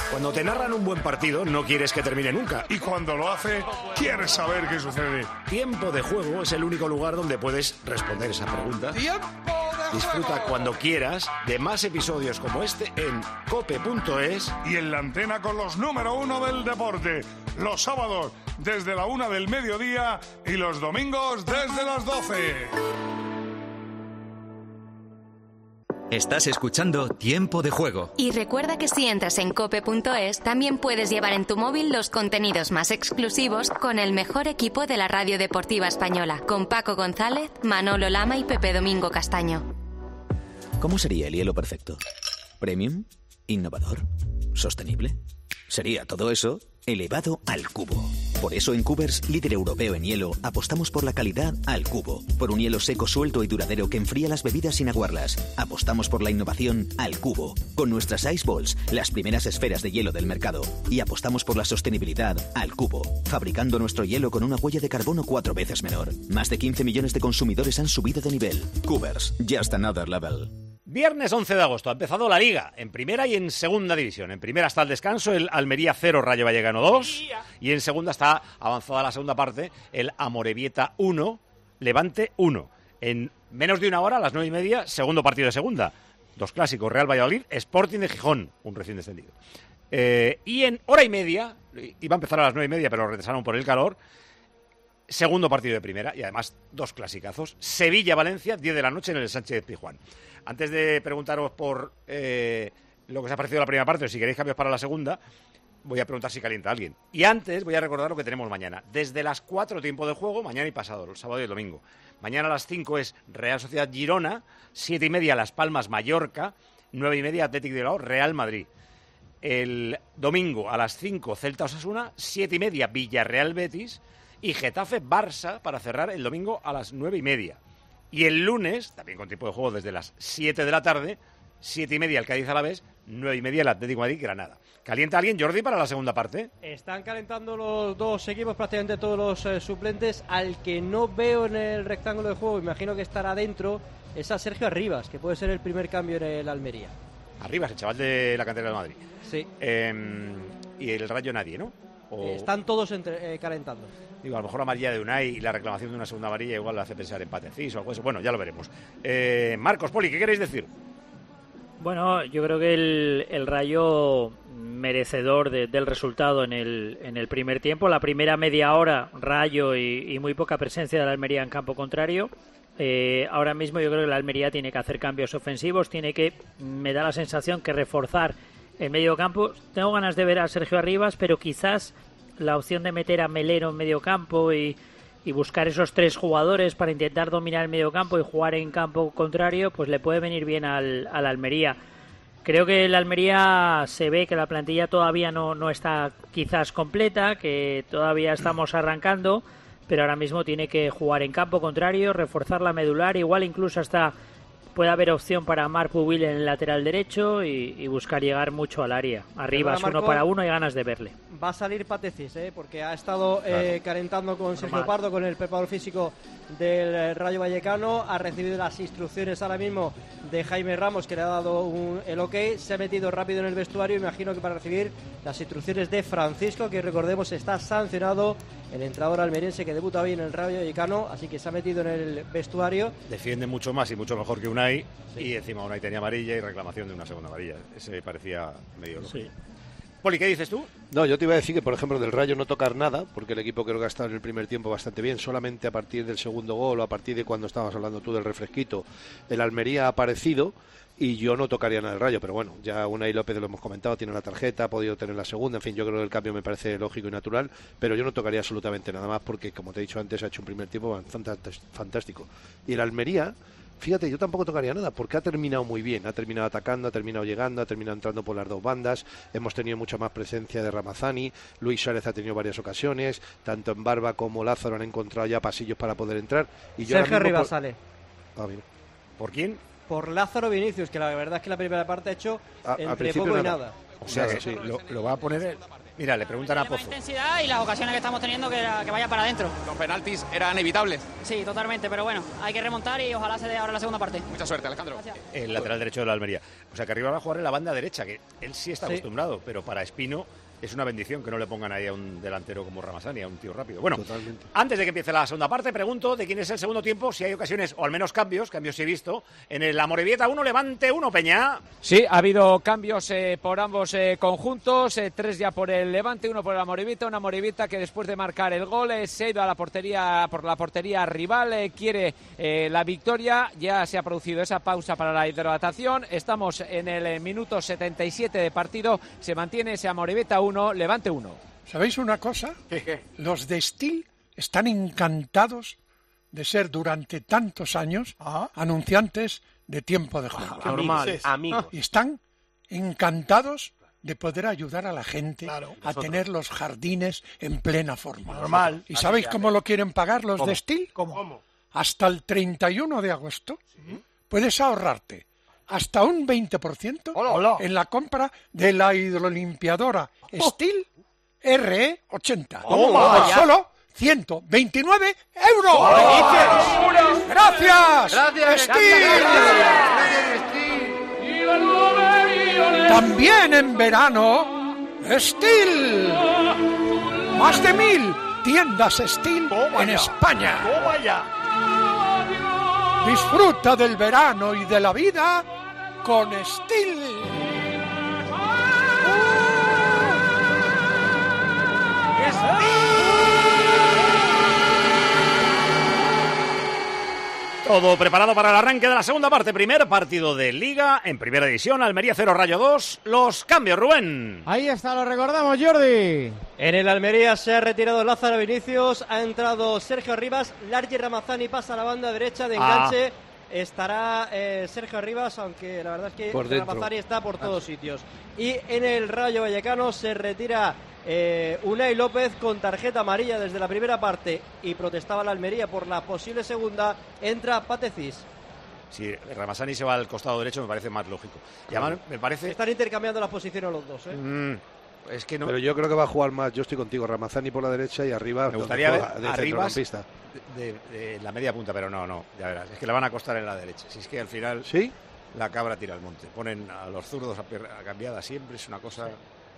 Cuando te narran un buen partido, no quieres que termine nunca. Y cuando lo hace, quieres saber qué sucede. Tiempo de Juego es el único lugar donde puedes responder esa pregunta. Disfruta cuando quieras de más episodios como este en cope.es y en la antena con los número 1 del deporte. Los sábados desde la 1 del mediodía y los domingos desde las 12. Estás escuchando Tiempo de Juego. Y recuerda que si entras en cope.es, también puedes llevar en tu móvil los contenidos más exclusivos con el mejor equipo de la radio deportiva española, con Paco González, Manolo Lama y Pepe Domingo Castaño. ¿Cómo sería el hielo perfecto? ¿Premium? ¿Innovador? ¿Sostenible? Sería todo eso elevado al cubo. Por eso en Cubers, líder europeo en hielo, apostamos por la calidad al cubo. Por un hielo seco, suelto y duradero que enfría las bebidas sin aguarlas. Apostamos por la innovación al cubo. Con nuestras Ice Balls, las primeras esferas de hielo del mercado. Y apostamos por la sostenibilidad al cubo. Fabricando nuestro hielo con una huella de carbono 4 veces menor. Más de 15 millones de consumidores han subido de nivel. Cubers, just another level. Viernes 11 de agosto ha empezado la Liga, en primera y en segunda división. En primera está el descanso, el Almería 0, Rayo Vallecano 2. Y en segunda está avanzada la segunda parte, el Amorebieta 1, Levante 1. En menos de una hora, a las 9:30, segundo partido de segunda. Dos clásicos, Real Valladolid, Sporting de Gijón, un recién descendido. Y en hora y media, iba a empezar a las 9:30, pero lo retrasaron por el calor, segundo partido de primera y además dos clasicazos. Sevilla-Valencia, 10 de la noche en el Sánchez-Pizjuán. Antes de preguntaros por lo que os ha parecido la primera parte o si queréis cambios para la segunda, voy a preguntar si calienta alguien. Y antes voy a recordar lo que tenemos mañana. Desde las 4 tiempo de juego, mañana y pasado, el sábado y el domingo. Mañana a las 5 es Real Sociedad Girona, 7:30 Las Palmas Mallorca, 9:30 Athletic de Bilbao Real Madrid. El domingo a las 5 Celta Osasuna, 7:30 Villarreal Betis y Getafe Barça para cerrar el domingo a las 9:30. Y el lunes, también con tiempo de juego desde las 7 de la tarde, 7:30 el Cádiz Alavés, 9:30 el Atlético de Madrid Granada. ¿Calienta alguien, Jordi, para la segunda parte? Están calentando los dos equipos, prácticamente todos los suplentes. Al que no veo en el rectángulo de juego, imagino que estará dentro, es a Sergio Arribas, que puede ser el primer cambio en el Almería. Arribas, el chaval de la cantera de Madrid. Sí. Y el Rayo nadie, ¿no? Están todos calentando. Digo, a lo mejor la amarilla de Unai y la reclamación de una segunda amarilla igual le hace pensar en Patecís o algo así. Bueno, ya lo veremos. Marcos, Poli, ¿qué queréis decir? Bueno, yo creo que el Rayo merecedor del resultado en el primer tiempo. La primera media hora, Rayo y muy poca presencia de la Almería en campo contrario. Ahora mismo yo creo que la Almería tiene que hacer cambios ofensivos, me da la sensación que reforzar el medio campo. Tengo ganas de ver a Sergio Arribas, pero quizás la opción de meter a Melero en medio campo y buscar esos tres jugadores para intentar dominar el medio campo y jugar en campo contrario, pues le puede venir bien al Almería. Creo que la Almería se ve que la plantilla todavía no está quizás completa, que todavía estamos arrancando, pero ahora mismo tiene que jugar en campo contrario, reforzar la medular, igual incluso hasta puede haber opción para Marc Pubil en el lateral derecho y buscar llegar mucho al área. Arriba es 1-1 y ganas de verle. Va a salir Patecís, porque ha estado calentando con Sergio Pardo, con el preparador físico del Rayo Vallecano. Ha recibido las instrucciones ahora mismo de Jaime Ramos, que le ha dado el ok. Se ha metido rápido en el vestuario, imagino que para recibir las instrucciones de Francisco, que recordemos está sancionado, el entrenador almeriense que debuta hoy en el Rayo Vallecano, así que se ha metido en el vestuario. Defiende mucho más y mucho mejor que Unai, sí. Y encima Unai tenía amarilla y reclamación de una segunda amarilla. Ese parecía medio loco. Sí. Poli, ¿qué dices tú? No, yo te iba a decir que, por ejemplo, del Rayo no tocar nada, porque el equipo creo que ha estado en el primer tiempo bastante bien, solamente a partir del segundo gol o a partir de cuando estabas hablando tú del refresquito, el Almería ha aparecido y yo no tocaría nada del Rayo, pero bueno, ya Unai López lo hemos comentado, tiene una tarjeta, ha podido tener la segunda, en fin, yo creo que el cambio me parece lógico y natural, pero yo no tocaría absolutamente nada más porque, como te he dicho antes, ha hecho un primer tiempo fantástico. Y el Almería, fíjate, yo tampoco tocaría nada porque ha terminado muy bien, ha terminado atacando, ha terminado llegando, ha terminado entrando por las dos bandas, hemos tenido mucha más presencia de Ramazani, Luis Suárez ha tenido varias ocasiones, tanto en Barba como Lázaro han encontrado ya pasillos para poder entrar. Y yo Sergio Arribas sale. Mira. ¿Por quién? Por Lázaro Vinicius, que la verdad es que la primera parte ha hecho entre poco y nada. O sea, que sí, lo va a poner Mira, le preguntan a Pozo. La intensidad y las ocasiones que estamos teniendo que vaya para adentro. Los penaltis eran evitables. Sí, totalmente, pero bueno, hay que remontar y ojalá se dé ahora la segunda parte. Mucha suerte, Alejandro. Gracias. El lateral derecho de la Almería. O sea que arriba va a jugar en la banda derecha, que él sí está acostumbrado, pero para Espino es una bendición que no le pongan ahí a un delantero como Ramazani, a un tío rápido. Bueno, totalmente. Antes de que empiece la segunda parte, pregunto de quién es el segundo tiempo, si hay ocasiones, o al menos cambios sí he visto, en el Amorebieta 1, Levante 1, Peña. Sí, ha habido cambios por ambos conjuntos, 3 ya por el Levante, 1 por el Amorebieta, una Amorebieta que después de marcar el gol se ha ido a la portería, por la portería rival, quiere la victoria, ya se ha producido esa pausa para la hidratación, estamos en el minuto 77 de partido, se mantiene ese Amorebieta 1, Levante 1. ¿Sabéis una cosa? ¿Qué? Los de Steel están encantados de ser durante tantos años anunciantes de Tiempo de Juego. Normal, amigos. Y están encantados de poder ayudar a la gente a tener los jardines en plena forma. Normal. ¿Y sabéis cómo lo quieren pagar los de Steel? ¿Cómo? Hasta el 31 de agosto puedes ahorrarte hasta un 20% en la compra de la hidrolimpiadora Steel RE80. Por solo 129 euros. ¡Gracias, Steel! También en verano, Steel. Más de 1000 tiendas Steel en España. Disfruta del verano y de la vida con Steel. Todo preparado para el arranque de la segunda parte. Primer partido de Liga en Primera División. Almería 0, Rayo 2. Los cambios, Rubén. Ahí está, lo recordamos, Jordi. En el Almería se ha retirado Lázaro Vinicius. Ha entrado Sergio Rivas. Largi Ramazani pasa a la banda derecha de enganche. Estará Sergio Rivas, aunque la verdad es que Ramazani está por todos sitios. Y en el Rayo Vallecano se retira Unai López con tarjeta amarilla desde la primera parte y protestaba la Almería por la posible segunda. Entra Patecís. Si Ramazani se va al costado derecho me parece más lógico. Y además me parece... Están intercambiando las posiciones los dos, es que no. Pero yo creo que va a jugar más, yo estoy contigo, Ramazani por la derecha y arriba me gustaría ver de arriba centrocampista. De la media punta, pero no, ya verás, es que la van a acostar en la derecha. Si es que al final la cabra tira al monte. Ponen a los zurdos a cambiada siempre, es una cosa...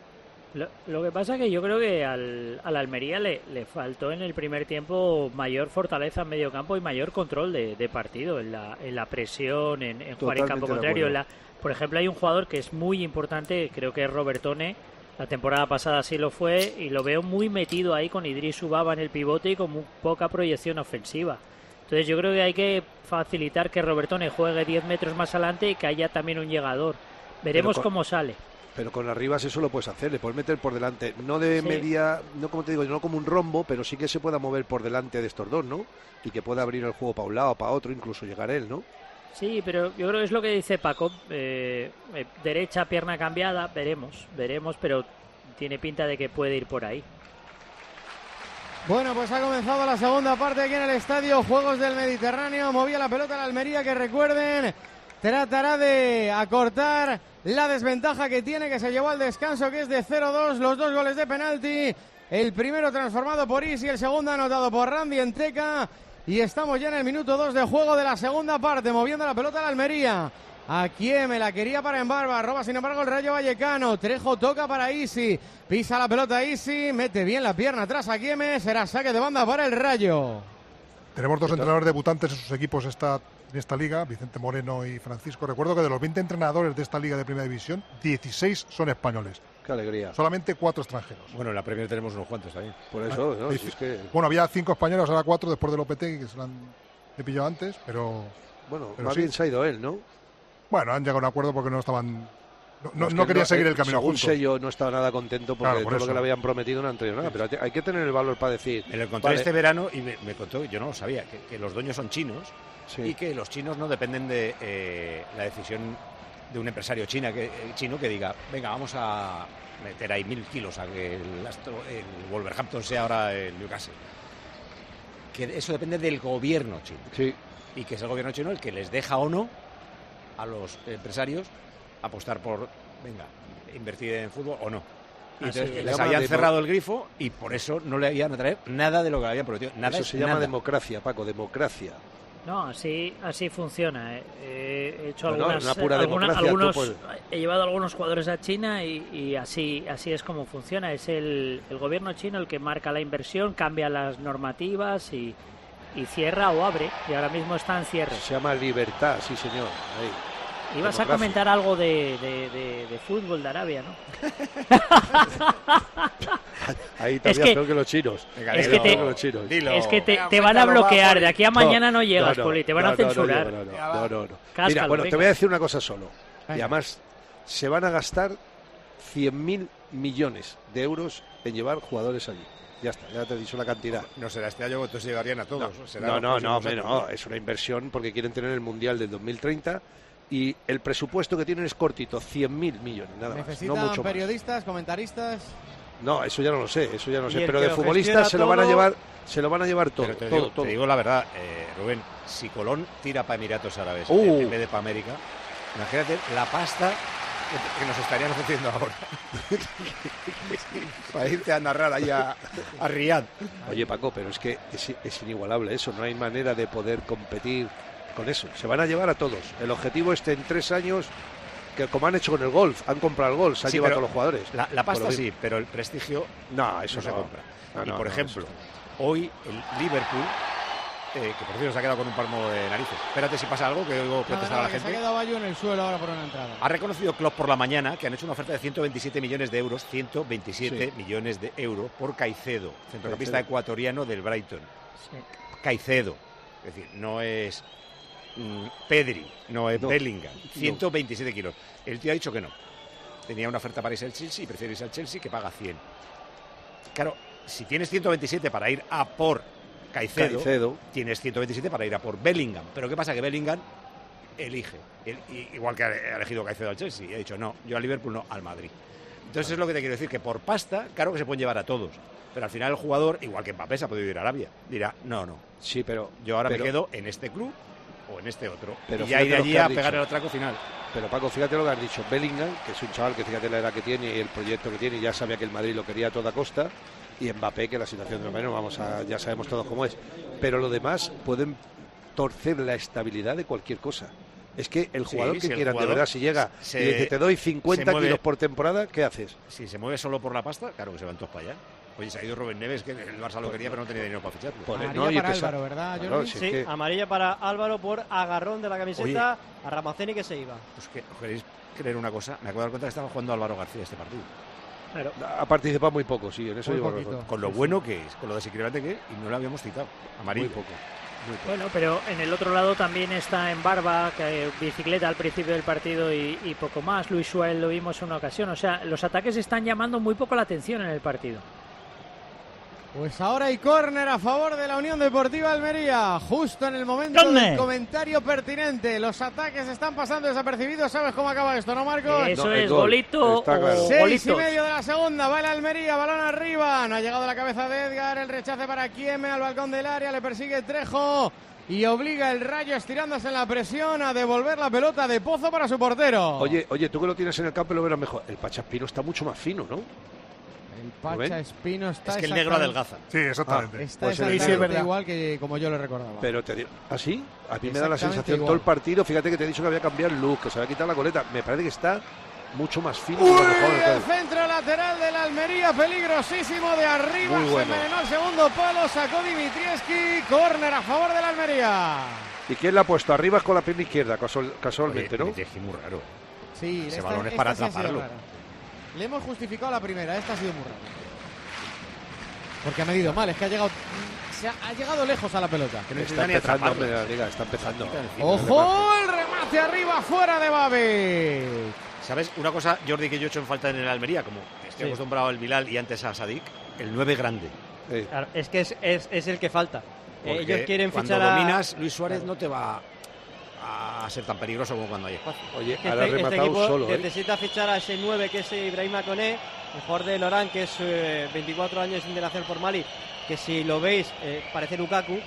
Lo que pasa es que yo creo que a la Almería le faltó en el primer tiempo mayor fortaleza en medio campo y mayor control de partido, en la presión, en jugar en campo contrario. Por ejemplo, hay un jugador que es muy importante, creo que es Robertone. La temporada pasada sí lo fue y lo veo muy metido ahí con Idris Ubaba en el pivote y con muy poca proyección ofensiva. Entonces yo creo que hay que facilitar que Robertone juegue 10 metros más adelante y que haya también un llegador. Veremos cómo sale. Pero con Arribas eso lo puedes hacer, le puedes meter por delante, no de media, no como te digo, no como un rombo, pero sí que se pueda mover por delante de estos dos, ¿no? Y que pueda abrir el juego para un lado, para otro, incluso llegar él, ¿no? Sí, pero yo creo que es lo que dice Paco, derecha, pierna cambiada, veremos, pero tiene pinta de que puede ir por ahí. Bueno, pues ha comenzado la segunda parte aquí en el estadio Juegos del Mediterráneo, movía la pelota la Almería, que recuerden, tratará de acortar la desventaja que tiene, que se llevó al descanso, que es de 0-2, los dos goles de penalti, el primero transformado por Isi, el segundo anotado por Randy Enteca, y estamos ya en el minuto 2 de juego de la segunda parte, moviendo la pelota a la Almería. Aquí me la quería para Embarba, roba sin embargo el Rayo Vallecano, Trejo toca para Isi, pisa la pelota Isi, mete bien la pierna atrás a Quieme, será saque de banda para el Rayo. Tenemos dos entrenadores debutantes en sus equipos en esta liga, Vicente Moreno y Francisco. Recuerdo que de los 20 entrenadores de esta liga de Primera División, 16 son españoles. Qué alegría. Solamente 4 extranjeros. Bueno, en la Premier tenemos unos cuantos también. Por eso, ¿no? Si es que... Bueno, había 5 españoles, ahora 4 después de Lopetegui, que se lo han pillado antes, pero... Bueno, más bien se ha ido él, ¿no? Bueno, han llegado a un acuerdo porque no estaban... No querían seguir el camino juntos. Yo no estaba nada contento porque todo lo que le habían prometido no han traído nada, pero hay que tener el valor para decir... Me lo encontré este verano y me contó, yo no lo sabía, que los dueños son chinos y que los chinos no dependen de la decisión de un empresario chino que diga, venga, vamos a meter ahí 1000 kilos a que el Wolverhampton sea ahora el Newcastle. Que eso depende del gobierno chino. Sí. Y que es el gobierno chino el que les deja o no a los empresarios apostar por, venga, invertir en fútbol o no. Y entonces les habían cerrado el grifo y por eso no le iban a traer nada de lo que le habían prometido. Nada. Eso se llama democracia, Paco, democracia. No, así funciona. He hecho he llevado algunos jugadores a China y así es como funciona. Es el gobierno chino el que marca la inversión, cambia las normativas y cierra o abre. Y ahora mismo está en cierre. Se llama libertad, sí señor. Ahí. Ibas a comentar algo de fútbol de Arabia, ¿no? Ahí también peor que los chinos. Es que te van a bloquear. De aquí a mañana no llegas, Poli. Te van a censurar. No. Mira, bueno, te voy a decir una cosa solo. Y además, se van a gastar 100.000 millones de euros en llevar jugadores allí. Ya está, ya te he dicho la cantidad. No será este año, entonces llegarían a todos. No, es una inversión porque quieren tener el Mundial del 2030 y el presupuesto que tienen es cortito, 100.000 millones, nada más. ¿Necesitan no mucho periodistas, más. Comentaristas? No, eso ya no lo sé, pero de futbolistas se lo van a llevar todo. Pero te digo la verdad, Rubén, si Colón tira para Emiratos Árabes en vez de para América, imagínate la pasta que nos estarían ofreciendo ahora. Para irte a narrar ahí a Riyadh. Oye, Paco, pero es que es inigualable eso, no hay manera de poder competir con eso. Se van a llevar a todos. El objetivo es en 3 años, que como han hecho con el golf, han comprado el golf, se han llevado a todos los jugadores. La pasta sí, pero el prestigio no se compra. Y por ejemplo, hoy el Liverpool, que por cierto se ha quedado con un palmo de narices. Espérate si pasa algo, que oigo protestar a la gente. Se ha quedado Bayo en el suelo ahora por una entrada. Ha reconocido Klopp por la mañana que han hecho una oferta de 127 millones de euros, 127 millones de euros por Caicedo, centrocampista ecuatoriano del Brighton. Sí. Caicedo, es decir, no es Pedri, no es Bellingham, 127 kilos. El tío ha dicho que no. Tenía una oferta para irse al Chelsea y prefiere irse al Chelsea, que paga 100. Claro, si tienes 127 para ir a por Caicedo, tienes 127 para ir a por Bellingham. Pero ¿qué pasa? Que Bellingham elige, igual que ha elegido Caicedo al Chelsea, y ha dicho no, yo al Liverpool no, al Madrid. Entonces es lo que te quiero decir, que por pasta, claro que se pueden llevar a todos, pero al final el jugador, igual que Mbappé, se ha podido ir a Arabia, dirá no. Sí, pero yo ahora me quedo en este club o en este otro, pero y ya iré allí a pegar el atraco final. Pero Paco, fíjate lo que has dicho. Bellingham, que es un chaval que fíjate la edad que tiene y el proyecto que tiene, y ya sabía que el Madrid lo quería a toda costa, y Mbappé, que la situación de Mbappé ya sabemos todos cómo es, pero lo demás pueden torcer la estabilidad de cualquier cosa. Es que el jugador que quieran, de verdad, si llega y dice te doy 50 kilos por temporada, ¿qué haces? Si se mueve solo por la pasta, claro que se van todos para allá. Oye, se ha ido Rubén Neves, que el Barça lo quería, pero no tenía dinero para ficharlo. Amarilla para Álvaro, ¿verdad, Jordi? Claro, sí, amarilla para Álvaro por agarrón de la camiseta. Oye, a Ramaceni que se iba. Pues que os queréis creer una cosa, me acabo de dar cuenta que estaba jugando Álvaro García este partido. Claro. Ha participado muy poco, sí, en eso llevo razón. Con lo bueno que es, con lo desequilibrante que es, y no lo habíamos citado. Amarillo. Muy poco. Bueno, pero en el otro lado también está en Barba, bicicleta al principio del partido y poco más. Luis Suárez lo vimos en una ocasión. O sea, los ataques están llamando muy poco la atención en el partido. Pues ahora hay córner a favor de la Unión Deportiva Almería, justo en el momento del comentario pertinente. Los ataques están pasando desapercibidos. ¿Sabes cómo acaba esto, no, Marcos? Eso es golito. Claro. 6:30 de la segunda, va el Almería, balón arriba. No ha llegado la cabeza de Edgar, el rechace para Kieme al balcón del área, le persigue Trejo y obliga el Rayo, estirándose en la presión, a devolver la pelota de Pozo para su portero. Oye, tú que lo tienes en el campo lo verás mejor. El Pachaspino está mucho más fino, ¿no? El Pachaspino está... Es que el negro adelgaza. Sí, exactamente. Está pues exactamente igual que como yo lo recordaba. Pero te digo, ¿así? A mí me da la sensación igual. Todo el partido, fíjate que te he dicho que había cambiado el look, que se había quitado la coleta. Me parece que está mucho más fino. El centro lateral del Almería, peligrosísimo de arriba. Muy bueno. Se envenenó el segundo palo, sacó Dimitrievski. Córner a favor del Almería. ¿Y quién la ha puesto? Arriba con la pierna izquierda, casualmente, ¿no? Dimitrievski muy raro. Sí, ese balón es para atraparlo. Le hemos justificado la primera, esta ha sido muy rara. Porque ha medido mal, es que ha llegado lejos a la pelota. Está empezando. ¡Ojo! El remate arriba, fuera de Babel. ¿Sabes una cosa, Jordi, que yo he hecho en falta en el Almería? Como estoy acostumbrado al Bilal y antes a Sadik, el 9 grande. Claro, es que es el que falta. Ellos quieren fichar cuando dominas, Luis Suárez no te va a ser tan peligroso como cuando hay espacio. Oye, ahora rematado equipo solo. Necesita fichar a ese 9 que es Ibrahima Koné, el jugador de Lorán, que es 24 años de internacional por Mali, que si lo veis parece Lukaku,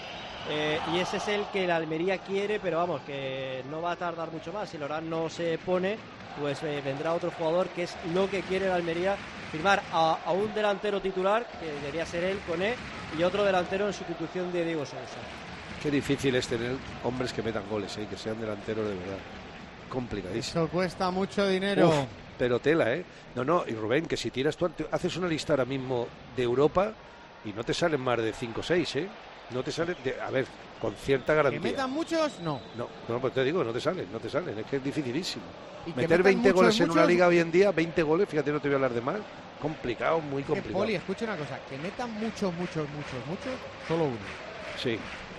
y ese es el que la Almería quiere, pero vamos, que no va a tardar mucho más. Si Lorán no se pone, pues vendrá otro jugador, que es lo que quiere la Almería, firmar a un delantero titular, que debería ser él, Koné, y otro delantero en sustitución de Diego Sousa. Qué difícil es tener hombres que metan goles, que sean delanteros de verdad. Complicadísimo. Eso cuesta mucho dinero. Uf, pero tela, No, y Rubén, que si tiras tú, haces una lista ahora mismo de Europa y no te salen más de 5 o 6, No te salen, a ver, con cierta garantía. ¿Que metan muchos? No, pues te digo, no te salen, es que es dificilísimo. meter Meter 20 goles en una muchos... liga hoy en día, 20 goles, fíjate, no te voy a hablar de más, complicado, muy complicado. Poli, escucha una cosa, que metan muchos, solo uno. Sí.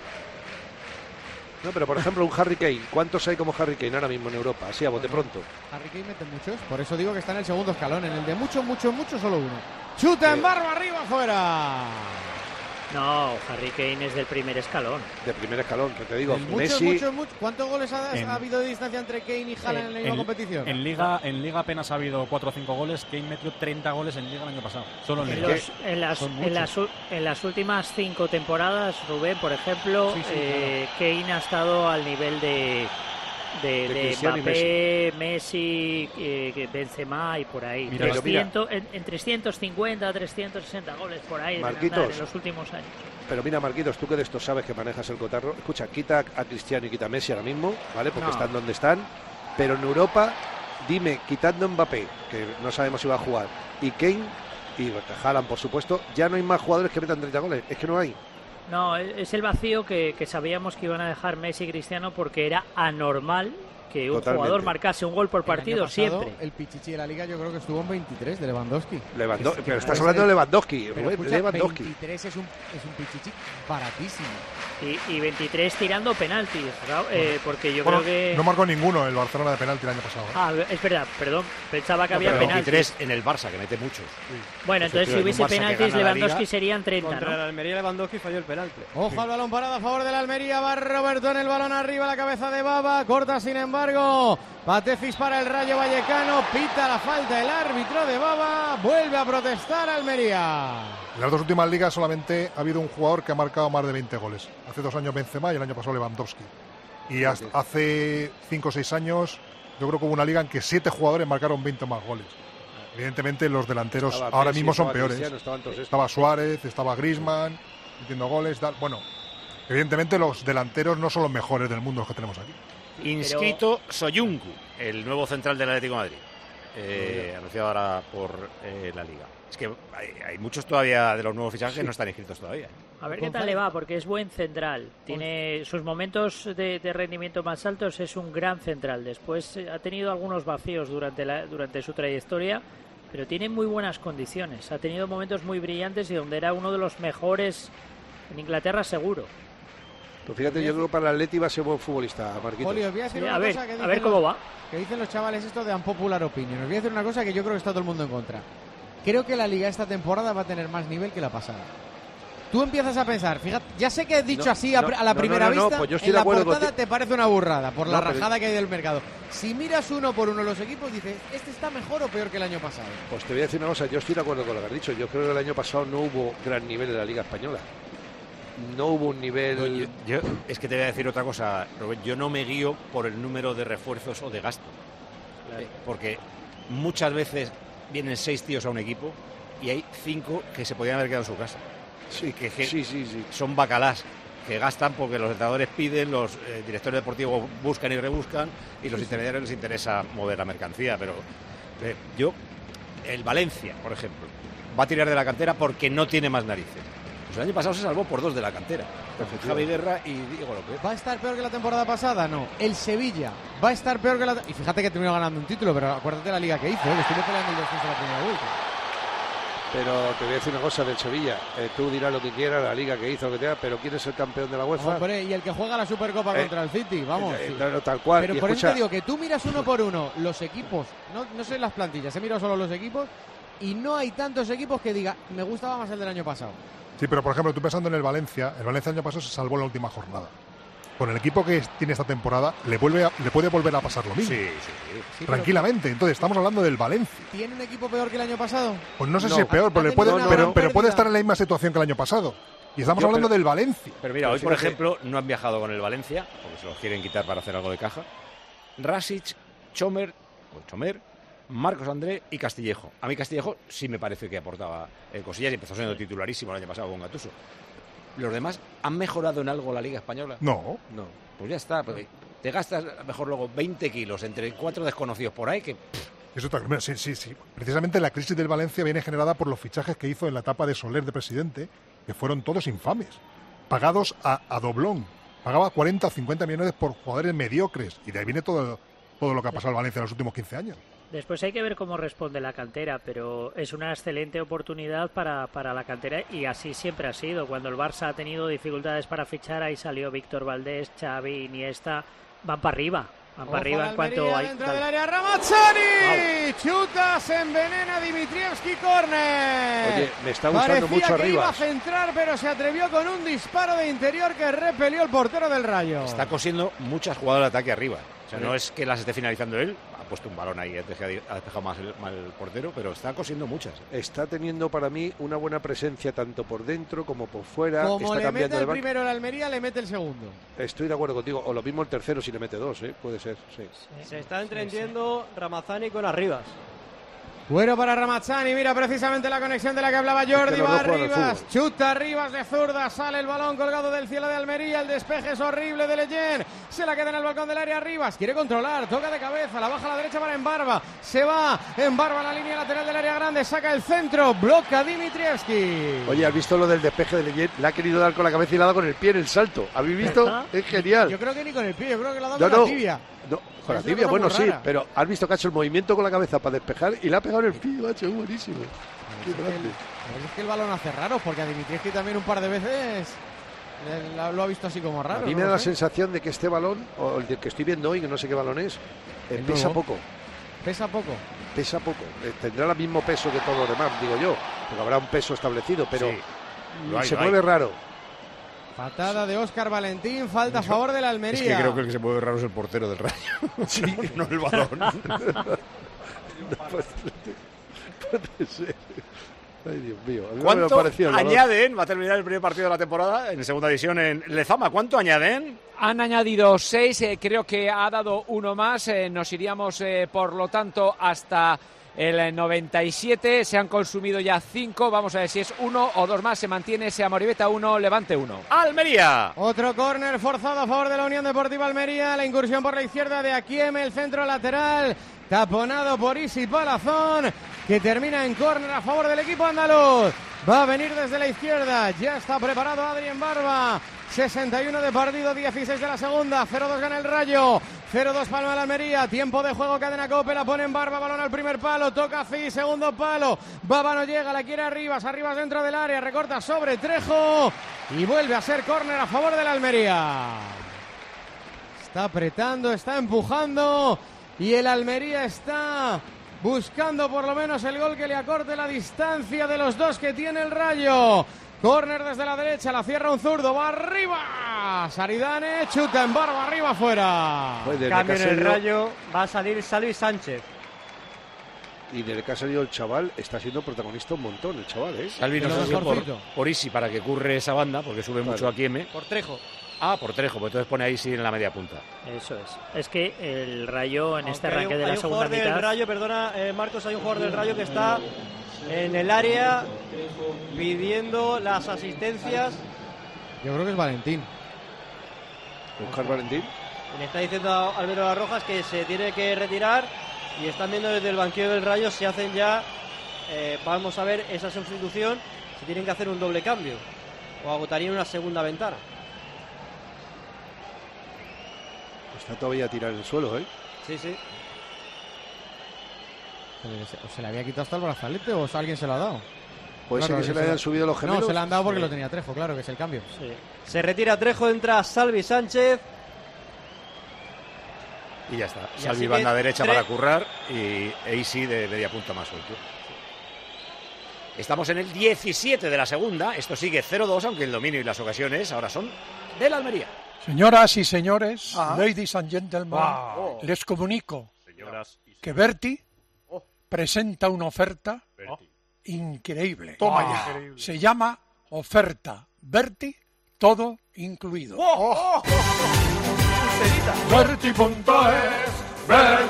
No, pero por ejemplo, un Harry Kane, ¿cuántos hay como Harry Kane ahora mismo en Europa? Así a bote pronto. Harry Kane mete muchos, por eso digo que está en el segundo escalón, en el de muchos, solo uno. Chuta en barba, arriba, fuera. No, Harry Kane es del primer escalón. De primer escalón, que te digo, Messi... ¿Cuántos goles ha habido de distancia entre Kane y Haaland en la misma competición? En Liga apenas ha habido 4 o 5 goles. Kane metió 30 goles en Liga el año pasado. Solo en Liga. En las últimas 5 temporadas, Rubén, por ejemplo, claro. Kane ha estado al nivel de Mbappé, Messi, Benzema y por ahí. Mira, en 350, 360 goles por ahí en los últimos años. Pero mira, Marquitos, tú que de esto sabes que manejas el cotarro, escucha, quita a Cristiano y quita a Messi ahora mismo, ¿vale? Porque están donde están, pero en Europa, dime, quitando Mbappé, que no sabemos si va a jugar, y Kane y Haaland, por supuesto, ya no hay más jugadores que metan 30 goles, es que no hay. No, es el vacío que sabíamos que iban a dejar Messi y Cristiano, porque era anormal que un jugador marcase un gol por partido siempre. El Pichichi de la Liga yo creo que estuvo en 23 de Lewandowski. Pero estás hablando de Lewandowski. Lewandowski. 23 es un Pichichi baratísimo. Y 23 tirando penaltis, porque yo creo que... No marcó ninguno el Barcelona de penalti el año pasado. Es verdad, perdón, pensaba que había penaltis. 23 en el Barça, que mete muchos. Sí. Bueno, entonces si hubiese penaltis, Lewandowski serían 30, Contra la Almería, Lewandowski falló el penalti. Ojo al balón parado a favor de la Almería, va Roberto en el balón arriba, la cabeza de Baba, corta sin embargo, Patefis para el Rayo Vallecano, pita la falta el árbitro de Baba, vuelve a protestar Almería. En las 2 últimas ligas solamente ha habido un jugador que ha marcado más de 20 goles. Hace 2 años Benzema y el año pasado Lewandowski. Y hace 5 o 6 años yo creo que hubo una liga en que 7 jugadores marcaron 20 más goles. Evidentemente los delanteros ahora mismo son peores. Estaba Suárez, estaba Griezmann metiendo goles. Bueno, evidentemente los delanteros no son los mejores del mundo los que tenemos aquí. Inscrito Soyuncu, el nuevo central del Atlético de Madrid, anunciado ahora por la Liga. Es que hay muchos todavía de los nuevos fichajes que no están inscritos todavía. A ver qué tal le va, porque es buen central. Tiene sus momentos de rendimiento más altos, es un gran central. Después ha tenido algunos vacíos durante su trayectoria, pero tiene muy buenas condiciones. Ha tenido momentos muy brillantes y donde era uno de los mejores en Inglaterra seguro. Pues fíjate, yo creo que para el Atleti va a ser buen futbolista, Marquitos. Poli, os voy a decir una cosa que a ver cómo va. Que dicen los chavales esto de unpopular opinion. Os voy a decir una cosa que yo creo que está todo el mundo en contra. Creo que la Liga esta temporada va a tener más nivel que la pasada. Tú empiezas a pensar, fíjate, ya sé que he dicho así a la primera vista, pues yo estoy en de la acuerdo portada te parece una burrada por la pero... rajada que hay del mercado. Si miras uno por uno los equipos, dices, ¿este está mejor o peor que el año pasado? Pues te voy a decir una cosa, yo estoy de acuerdo con lo que has dicho. Yo creo que el año pasado no hubo gran nivel en la Liga Española. No hubo un nivel... Yo es que te voy a decir otra cosa, Robert. Yo no me guío por el número de refuerzos o de gasto. Porque muchas veces vienen 6 tíos a un equipo y hay 5 que se podían haber quedado en su casa. Sí. Son bacalás que gastan porque los entrenadores piden, los directores deportivos buscan y rebuscan y los intermediarios les interesa mover la mercancía. Pero el Valencia, por ejemplo, va a tirar de la cantera porque no tiene más narices. Pues el año pasado se salvó por 2 de la cantera. Javi Guerra y Diego López. ¿Va a estar peor que la temporada pasada? No. El Sevilla va a estar peor que la... Y fíjate que terminó ganando un título, pero acuérdate de la liga que hizo, que estuvo peleando el descenso la primera vuelta. Pero te voy a decir una cosa del Sevilla. Tú dirás lo que quieras, la liga que hizo, lo que te da, pero ¿quién es el campeón de la UEFA? Hombre, y el que juega la Supercopa contra el City, vamos. Tal cual. Pero por eso te digo que tú miras uno por uno los equipos, no sé las plantillas, he mirado solo los equipos y no hay tantos equipos que diga, me gustaba más el del año pasado. Sí, pero por ejemplo, tú pensando en el Valencia el año pasado se salvó en la última jornada. Con el equipo que tiene esta temporada, le puede volver a pasar lo mismo. Sí, tranquilamente. Entonces, estamos hablando del Valencia. ¿Tiene un equipo peor que el año pasado? Pues no sé si es peor, pero puede estar en la misma situación que el año pasado. Y estamos hablando del Valencia. Pero mira, hoy, por ejemplo, no han viajado con el Valencia, porque se los quieren quitar para hacer algo de caja. Rasic, Chomer, Marcos André y Castillejo. A mí Castillejo sí me parece que aportaba cosillas y empezó siendo titularísimo el año pasado con Gattuso. ¿Los demás han mejorado en algo la Liga Española? No. Pues ya está. Pues te gastas mejor luego 20 kilos entre 4 desconocidos por ahí que... Eso está claro. Sí. Precisamente la crisis del Valencia viene generada por los fichajes que hizo en la etapa de Soler de presidente, que fueron todos infames, pagados a doblón. Pagaba 40 o 50 millones por jugadores mediocres. Y de ahí viene todo lo que ha pasado al Valencia en los últimos 15 años. Después hay que ver cómo responde la cantera, pero es una excelente oportunidad para la cantera y así siempre ha sido. Cuando el Barça ha tenido dificultades para fichar, ahí salió Víctor Valdés, Xavi, Iniesta, van para arriba. Van para arriba en cuanto hay... Dentro del área, Ramazzani, chuta, se envenena Dimitrievski, córner. Oye, me está gustando mucho Arribas. Iba a Arribas. centrar, pero se atrevió con un disparo de interior que repelió el portero del Rayo. Está cosiendo muchas jugadas de ataque arriba. O sea, no es que las esté finalizando él, ha puesto un balón ahí, ha despejado mal el portero, pero está cosiendo muchas. Está teniendo para mí una buena presencia tanto por dentro como por fuera. Como está le cambiando mete el de primero el Almería, le mete el segundo. Estoy de acuerdo contigo. O lo mismo el tercero si le mete 2, puede ser. Sí. Se está entendiendo Ramazzani con Arribas. Bueno para Ramazzani, mira precisamente la conexión de la que hablaba Jordi, va Arribas, chuta Arribas de zurda, sale el balón colgado del cielo de Almería, el despeje es horrible de Leyen, se la queda en el balcón del área Arribas, quiere controlar, toca de cabeza, la baja a la derecha para Embarba, se va Embarba a la línea lateral del área grande, saca el centro, bloca Dimitrievski. Oye, ¿has visto lo del despeje de Leyen? Le ha querido dar con la cabeza y le ha dado con el pie en el salto. ¿Habéis visto? Es genial. Yo creo que ni con el pie, yo creo que le ha dado con la tibia. No, con la tibia, bueno, sí, pero has visto que ha hecho el movimiento con la cabeza para despejar y le ha pegado en el pie, macho, es buenísimo. Es que el balón hace raro, porque a Dimitrievski también un par de veces lo ha visto así como raro. A mí me da la sensación de que este balón, o el que estoy viendo hoy, que no sé qué balón es, pesa poco. ¿Pesa poco? Pesa poco. Tendrá el mismo peso que todo lo demás, digo yo, porque habrá un peso establecido, pero sí, se mueve raro. Patada de Óscar Valentín, falta a favor de la Almería. Es que creo que el que se mueve raro es el portero del Rayo. Sí, no el balón. No puede ser. Ay, Dios mío. ¿Cuánto añaden? Va a terminar el primer partido de la temporada en segunda división en Lezama. ¿Cuánto añaden? Han añadido 6, creo que ha dado uno más. Nos iríamos, por lo tanto, hasta el 97. Se han consumido ya 5. Vamos a ver si es 1 o 2 más. Se mantiene ese Amorebieta 1, Levante 1. ¡Almería! Otro córner forzado a favor de la Unión Deportiva Almería. La incursión por la izquierda de Akiem, el centro lateral. Taponado por Isi Palazón, que termina en córner a favor del equipo andaluz. Va a venir desde la izquierda. Ya está preparado Adrián Barba. 61 de partido, 16 de la segunda. 0-2 gana el Rayo. 0-2 palma el Almería. Tiempo de juego, cadena Cope. La pone en Barba. Balón al primer palo. Toca Fi, segundo palo. Baba no llega, la quiere Arribas dentro del área. Recorta sobre Trejo. Y vuelve a ser córner a favor del Almería. Está apretando, está empujando. Y el Almería está buscando por lo menos el gol que le acorte la distancia de los dos que tiene el Rayo. Córner desde la derecha, la cierra un zurdo, va arriba. Saridane, chuta en Barba, arriba, afuera. Cambio en el Rayo, va a salir Salvi Sánchez. Y desde que ha salido el chaval, está siendo protagonista un montón, el chaval, ¿eh? Salvi no se por Isi para que curre esa banda, porque sube mucho aquí M. Por Trejo. Por Trejo, pues entonces pone ahí sí en la media punta. Eso es. Es que el Rayo en este arranque de la segunda mitad... Hay un jugador del Rayo, perdona Marcos, hay un jugador del Rayo que está en el área pidiendo las asistencias. Yo creo que es Valentín. ¿Buscar Valentín? Le está diciendo a Alberto Rojas que se tiene que retirar y están viendo desde el banquillo del Rayo si hacen ya, vamos a ver esa sustitución, si tienen que hacer un doble cambio o agotarían una segunda ventana. Está todavía tirado en el suelo, ¿eh? Sí, sí. ¿Se le había quitado hasta el brazalete o alguien se lo ha dado? Puede ser que se le hayan subido los gemelos. No, se le han dado porque lo tenía Trejo, claro, que es el cambio. Sí. Se retira Trejo, entra Salvi Sánchez. Y ya está. Salvi banda derecha para currar y Eisi de media punta más suelto. Estamos en el 17 de la segunda. Esto sigue 0-2, aunque el dominio y las ocasiones ahora son del Almería. Señoras y señores, ladies and gentlemen, les comunico que Berti presenta una oferta increíble. Toma ya. Se llama oferta Berti, todo incluido. Berti.es,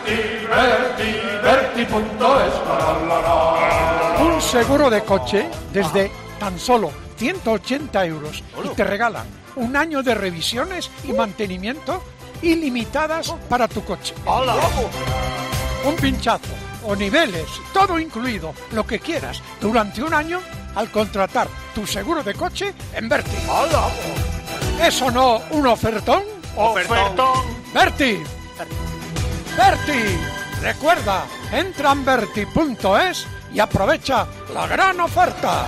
Berti.es. Un seguro de coche desde tan solo 180 euros y te regalan un año de revisiones y mantenimiento ilimitadas para tu coche. Un pinchazo o niveles, todo incluido, lo que quieras, durante un año al contratar tu seguro de coche en Berti. ¿Eso no un ofertón? ¡Ofertón! ¡Berti! ¡Berti! Recuerda, entra en Berti.es y aprovecha la gran oferta.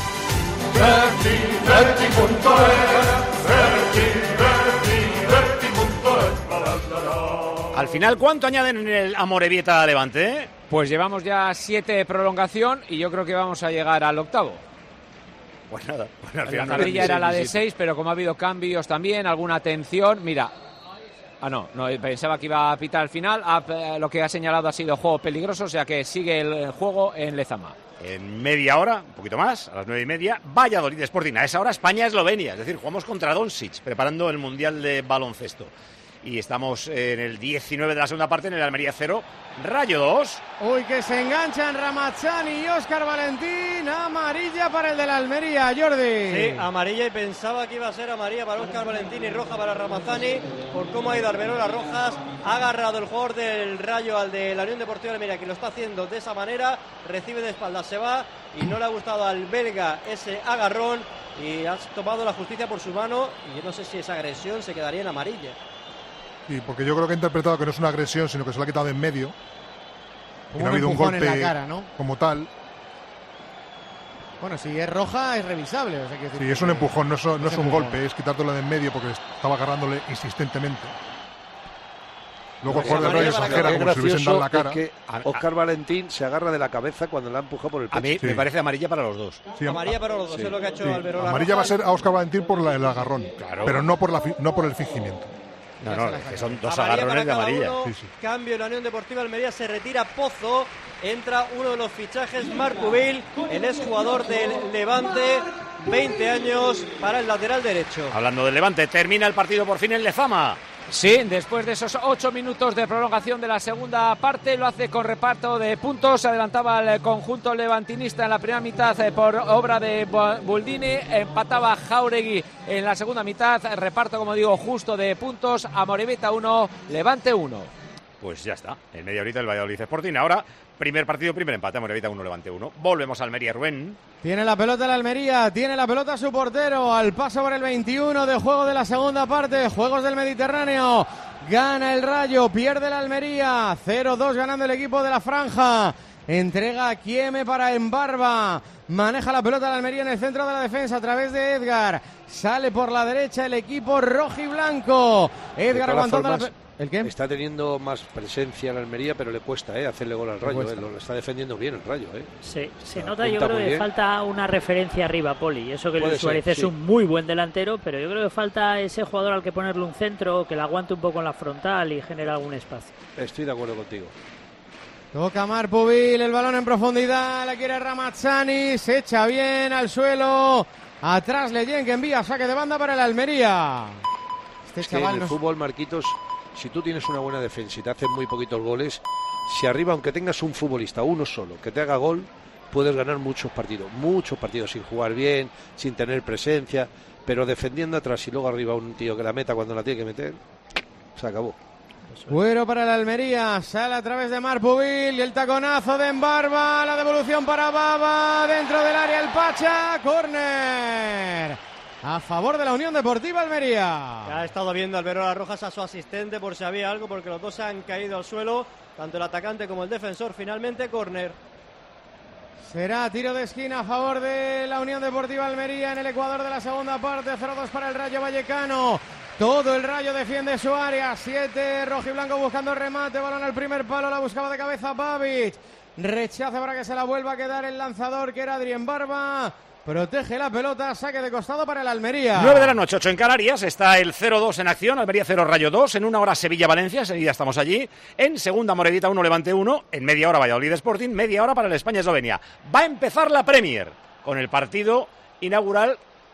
Berti.es. Al final, ¿cuánto añaden en el Amorebieta Levante? Pues llevamos ya 7 de prolongación y yo creo que vamos a llegar al octavo. Pues nada, al La final tablilla era la de 6, pero como ha habido cambios también, alguna atención, mira. No, pensaba que iba a pitar al final. Lo que ha señalado ha sido juego peligroso, o sea que sigue el juego en Lezama. En media hora, un poquito más, a las 9:30, Valladolid Sporting. A esa hora España-Eslovenia, es decir, jugamos contra Doncic, preparando el Mundial de Baloncesto. Y estamos en el 19 de la segunda parte, en el Almería 0, Rayo 2. Uy, que se enganchan Ramazzani y Óscar Valentín. Amarilla para el de la Almería, Jordi. Sí, amarilla, y pensaba que iba a ser amarilla para Óscar Valentín y roja para Ramazzani, por cómo ha ido Arbeloa Rojas. Ha agarrado el jugador del Rayo al de la Unión Deportiva Almería, que lo está haciendo de esa manera. Recibe de espaldas, se va, y no le ha gustado al belga ese agarrón, y ha tomado la justicia por su mano, y yo no sé si esa agresión se quedaría en amarilla. Sí, porque yo creo que ha interpretado que no es una agresión, sino que se lo ha quitado de en medio. Y no ha habido un golpe en la cara, ¿no? como tal. Bueno, si es roja es revisable. O sea, que sí, es un empujón, no es un golpe, es quitártelo de en medio porque estaba agarrándole insistentemente. Luego el jugador de Rayo exagera como si le hubiesen dado en la cara. Es que Óscar Valentín se agarra de la cabeza cuando le ha empujado por el pecho. A mí me parece amarilla para los dos. Sí, amarilla para los dos, es lo que ha hecho Alberola. Amarilla va a ser a Óscar Valentín por el agarrón, claro, pero no por el fingimiento. No, que son dos agarrones de amarilla. Cambio en la Unión Deportiva Almería, se retira Pozo, entra uno de los fichajes, Marc Pubil, el exjugador del Levante, 20 años para el lateral derecho. Hablando del Levante, termina el partido por fin en Lezama. Sí, después de esos 8 minutos de prolongación de la segunda parte, lo hace con reparto de puntos. Se adelantaba el conjunto levantinista en la primera mitad por obra de Buldini. Empataba Jauregui en la segunda mitad. Reparto, como digo, justo de puntos. Amorebieta 1, Levante 1. Pues ya está, en media horita el Valladolid Sporting. Ahora, primer partido, primer empate. Amorebieta 1, Levante 1. Volvemos a Almería, Rubén. Tiene la pelota el Almería, tiene la pelota su portero, al paso por el 21 de juego de la segunda parte, Juegos del Mediterráneo. Gana el Rayo, pierde el Almería, 0-2 ganando el equipo de la Franja. Entrega a Kieme para Embarba. Maneja la pelota la Almería en el centro de la defensa a través de Edgar. Sale por la derecha el equipo rojiblanco. Edgar aguantando la pelota. ¿El qué? Está teniendo más presencia en la Almería, pero le cuesta hacerle gol al Rayo. Lo está defendiendo bien el Rayo. Sí, se nota, yo creo que falta una referencia arriba, Poli. Eso que Luis Suárez es un muy buen delantero, pero yo creo que falta ese jugador al que ponerle un centro, que le aguante un poco en la frontal y genera algún espacio. Estoy de acuerdo contigo. Toca Marc Pubil, el balón en profundidad, la quiere Ramazzani, se echa bien al suelo. Atrás Leyen, que envía saque de banda para el Almería. Es que en el fútbol, Marquitos, si tú tienes una buena defensa y te hacen muy poquitos goles, si arriba, aunque tengas un futbolista, uno solo, que te haga gol, puedes ganar muchos partidos sin jugar bien, sin tener presencia, pero defendiendo atrás y luego arriba un tío que la meta cuando la tiene que meter, se acabó. Bueno para la Almería, sale a través de Marc Pubil y el taconazo de Embarba, la devolución para Baba, dentro del área el Pacha, córner a favor de la Unión Deportiva Almería. Ha estado viendo Alberola Rojas a su asistente por si había algo, porque los dos se han caído al suelo, tanto el atacante como el defensor. Finalmente córner. Será tiro de esquina a favor de la Unión Deportiva Almería en el Ecuador de la segunda parte. 0-2 para el Rayo Vallecano. Todo el Rayo defiende su área. 7 rojiblanco buscando el remate. Balón al primer palo. La buscaba de cabeza Babic. Rechaza para que se la vuelva a quedar el lanzador, que era Adrián Barba. Protege la pelota, saque de costado para el Almería. 9 de la noche, 8 en Canarias. Está el 0-2 en acción. Almería 0, Rayo 2. En una hora Sevilla-Valencia. Enseguida estamos allí. En segunda, Amorebieta 1, Levante 1. En media hora, Valladolid Sporting. Media hora para el España-Eslovenia. Va a empezar la Premier con el partido inaugural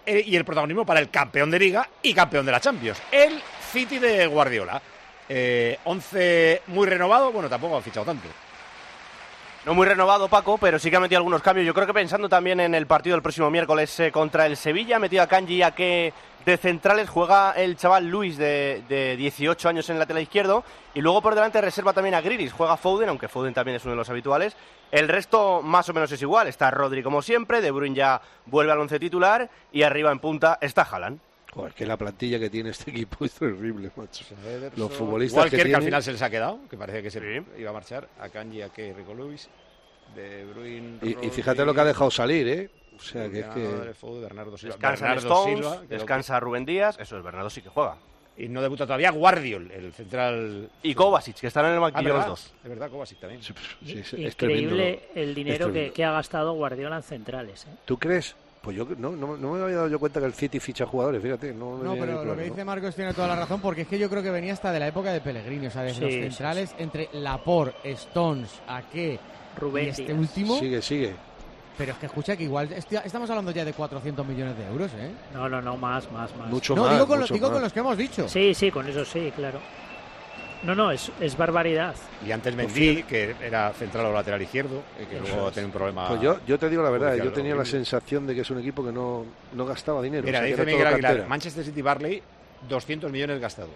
y el protagonismo para el campeón de Liga y campeón de la Champions, el City de Guardiola. 11 muy renovado, bueno, tampoco ha fichado tanto. No muy renovado, Paco, pero sí que ha metido algunos cambios. Yo creo que pensando también en el partido del próximo miércoles contra el Sevilla, ha metido a Kanji y a Ake de centrales, juega el chaval Luis de 18 años en el lateral izquierdo, y luego por delante reserva también a Grealish, juega Foden, aunque Foden también es uno de los habituales. El resto más o menos es igual, está Rodri como siempre, De Bruyne ya vuelve al once titular, y arriba en punta está Haaland. Joder, que la plantilla que tiene este equipo es terrible, macho. Los futbolistas Walker, que al final se les ha quedado, que parece que se iba a marchar, a Kanji, a Ake, Rico Lewis, De Bruyne, y fíjate lo que ha dejado salir, ¿eh? O sea, que es que... Bernardo Silva. Descansa Stones, descansa Rubén Díaz, eso es, Bernardo sí que juega. Y no debuta todavía Guardiol, el central... Y Kovacic, que están en el banquillo los dos. Es verdad, Kovacic también. Increíble el dinero que ha gastado Guardiola en centrales, ¿eh? ¿Tú crees? Pues yo no me había dado yo cuenta que el City ficha jugadores, fíjate. No, pero lo que dice Marcos tiene toda la razón, porque es que yo creo que venía hasta de la época de Pellegrini, o sea, desde los centrales, entre Laporte, Stones, Ake, Rubén y último... Sigue. Pero es que escucha que igual estamos hablando ya de 400 millones de euros, ¿eh? No, más. Mucho más. Digo con los que hemos dicho. Sí, con eso sí, claro. No, es barbaridad. Y antes Mendy, que era central o lateral izquierdo, que luego tenía un problema... Pues yo te digo la verdad, yo tenía la sensación de que es un equipo que no gastaba dinero. Mira, dice Miguel Aguilar, Manchester City Barley, 200 millones gastados.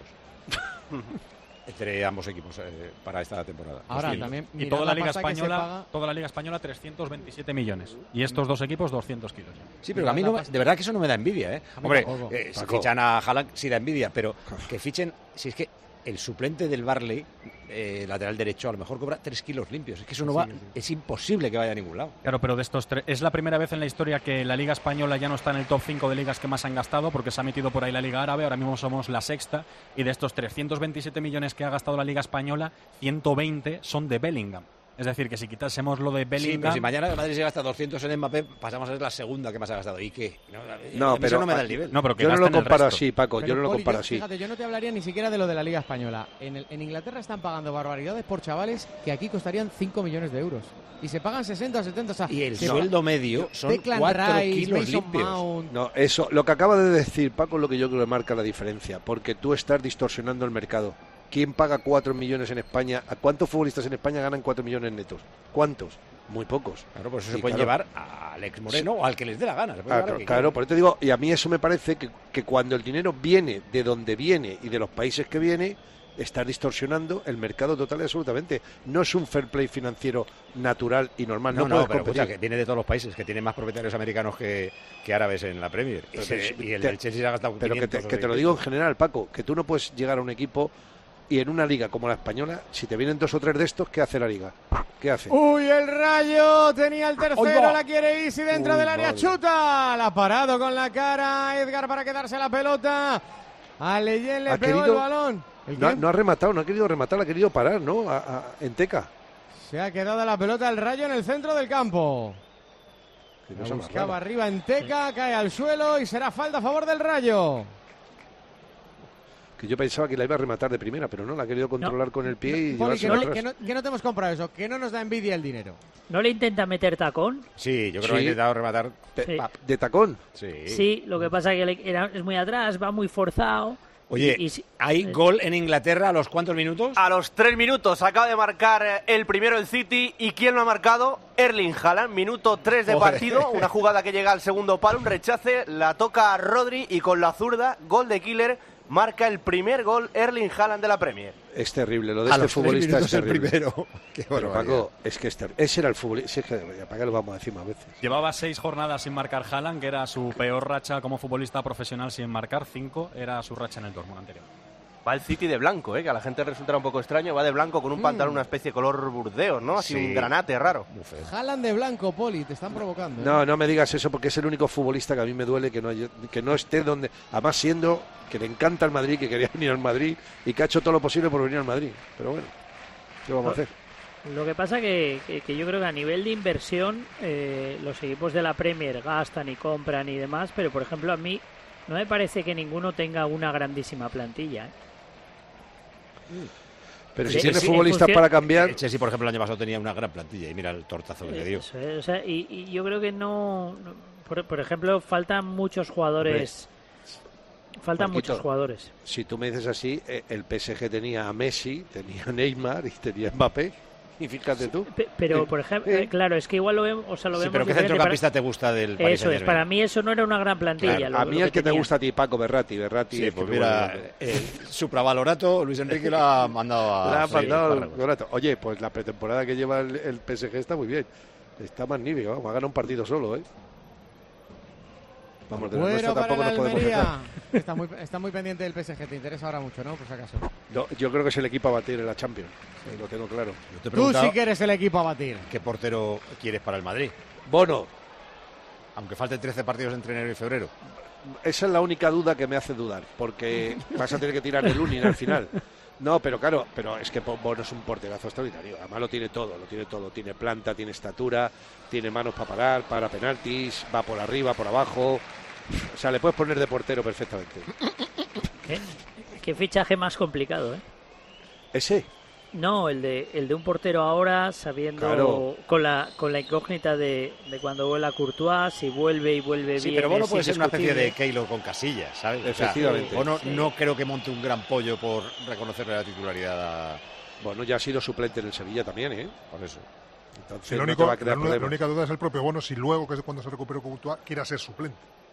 Entre ambos equipos para esta temporada. Ahora también y toda la Liga Española 327 millones. Y estos dos equipos 200 kilos. Sí, pero a mí de verdad que eso no me da envidia, ¿eh? Hombre, si fichan a Haaland sí da envidia, pero que fichen, si es que el suplente del Barley, lateral derecho, a lo mejor cobra 3 kilos limpios. Es que eso no va, es imposible que vaya a ningún lado. Claro, pero de estos tres, es la primera vez en la historia que la Liga Española ya no está en el top 5 de ligas que más han gastado, porque se ha metido por ahí la Liga Árabe, ahora mismo somos la sexta, y de estos 327 millones que ha gastado la Liga Española, 120 son de Bellingham. Es decir, que si quitásemos lo de Bellingham... Sí, pero si mañana el Madrid se gasta 200 en Mbappé, pasamos a ser la segunda que más ha gastado. ¿Y qué? Pero eso no me da el nivel. No, pero yo no lo comparo así, Paco, yo no lo comparo así. Fíjate, yo no te hablaría ni siquiera de lo de la Liga Española. En Inglaterra están pagando barbaridades por chavales que aquí costarían 5 millones de euros. Y se pagan 60 o 70. O sea, y el sueldo medio son 4 kilos Mason limpios. Mount. No, eso, lo que acaba de decir Paco es lo que yo creo que marca la diferencia. Porque tú estás distorsionando el mercado. ¿Quién paga 4 millones en España? ¿A cuántos futbolistas en España ganan 4 millones netos? ¿Cuántos? Muy pocos. Claro, pues eso se pueden llevar a Alex Moreno o al que les dé la gana. Claro, por eso te digo, y a mí eso me parece que cuando el dinero viene de donde viene y de los países que viene, está distorsionando el mercado total y absolutamente. No es un fair play financiero natural y normal. No puedes pero competir. Que viene de todos los países, que tienen más propietarios americanos que árabes en la Premier. Y el del Chelsea se ha gastado 500. Pero que te lo digo en general, Paco, que tú no puedes llegar a un equipo y en una liga como la española, si te vienen 2 o 3 de estos, ¿qué hace la liga? ¿Qué hace? Uy, el Rayo tenía el tercero, la quiere Isi dentro del área, chuta, la ha parado con la cara Edgar para quedarse la pelota. A Leyen le pegó el balón. No ha rematado, no ha querido rematar, ha querido parar, ¿no? En Teca. Se ha quedado la pelota el Rayo en el centro del campo. La buscaba arriba en Teca, cae al suelo y será falta a favor del Rayo. Que yo pensaba que la iba a rematar de primera, pero no, la ha querido controlar con el pie y llevársela atrás. Que no te hemos comprado eso, que no nos da envidia el dinero. ¿No le intenta meter tacón? Sí, yo creo que ha intentado rematar de tacón. Sí, lo que pasa es que es muy atrás, va muy forzado. Oye, ¿hay gol en Inglaterra a los cuántos minutos? A los 3 minutos acaba de marcar el primero el City. ¿Y quién lo ha marcado? Erling Haaland, minuto 3 de partido, una jugada que llega al segundo palo, un rechace, la toca a Rodri y con la zurda, gol de killer, marca el primer gol Erling Haaland de la Premier. Es terrible, lo de este futbolista es terrible. El primero. Qué pero Paco, es que ese era el futbolista, si es que ¿para qué lo vamos a decir más veces? Llevaba 6 jornadas sin marcar Haaland, que era su peor racha como futbolista profesional sin marcar, 5 era su racha en el Dortmund anterior. Va el City de blanco, que a la gente resultará un poco extraño, va de blanco con un pantalón, una especie de color burdeos, ¿no? Así un granate raro. Haaland de blanco, Poli, te están provocando. No me digas eso porque es el único futbolista que a mí me duele que no esté donde, además siendo que le encanta el Madrid, que quería venir al Madrid y que ha hecho todo lo posible por venir al Madrid. Pero bueno, ¿qué vamos a hacer? Lo que pasa que yo creo que a nivel de inversión los equipos de la Premier gastan y compran y demás, pero por ejemplo a mí no me parece que ninguno tenga una grandísima plantilla, Pero si tiene futbolistas para cambiar... El Chelsea, por ejemplo, el año pasado tenía una gran plantilla y mira el tortazo que le dio. O sea, y yo creo que no... Por ejemplo, faltan muchos jugadores... Faltan muchos jugadores. Si tú me dices así, el PSG tenía a Messi, tenía a Neymar y tenía a Mbappé. Y fíjate tú. Pero, por ejemplo, claro, es que igual lo vemos, lo vemos. Pero ¿qué centrocampista te gusta del Paris Eso es, para mí eso no era una gran plantilla. Claro, a mí el que te gusta a ti, Paco, Berratti. Sí, pues mira, supravalorato, Luis Enrique lo ha mandado a... Oye, pues la pretemporada que lleva el PSG está muy bien. Está magnífico, vamos, ha ganado un partido solo, ¿eh? Vamos, de bueno, tampoco nos podemos dejar. Está muy pendiente del PSG, te interesa ahora mucho, ¿no? Por si acaso. No, yo creo que es el equipo a batir en la Champions, lo tengo claro. Tú sí que eres el equipo a batir. ¿Qué portero quieres para el Madrid? Bono. Aunque falten 13 partidos entre enero y febrero. Esa es la única duda que me hace dudar, porque vas a tener que tirar de Lunin al final. No, pero claro, pero es que Bono es un porterazo extraordinario. Además lo tiene todo. Tiene planta, tiene estatura, tiene manos para parar, para penaltis, va por arriba, por abajo. O sea, le puedes poner de portero perfectamente. ¿Qué fichaje más complicado, eh? ¿Ese? No, el de un portero ahora, sabiendo con la incógnita de cuando vuela Courtois, si vuelve y vuelve bien. Sí, pero Bono puede ser una especie de Keylor con Casillas, ¿sabes? Efectivamente. Bono no creo que monte un gran pollo por reconocerle la titularidad a... Bueno, ya ha sido suplente en el Sevilla también, ¿eh? Por eso. Entonces, sí, la única duda es el propio Bono, si luego, que es cuando se recuperó Courtois, quiera ser suplente.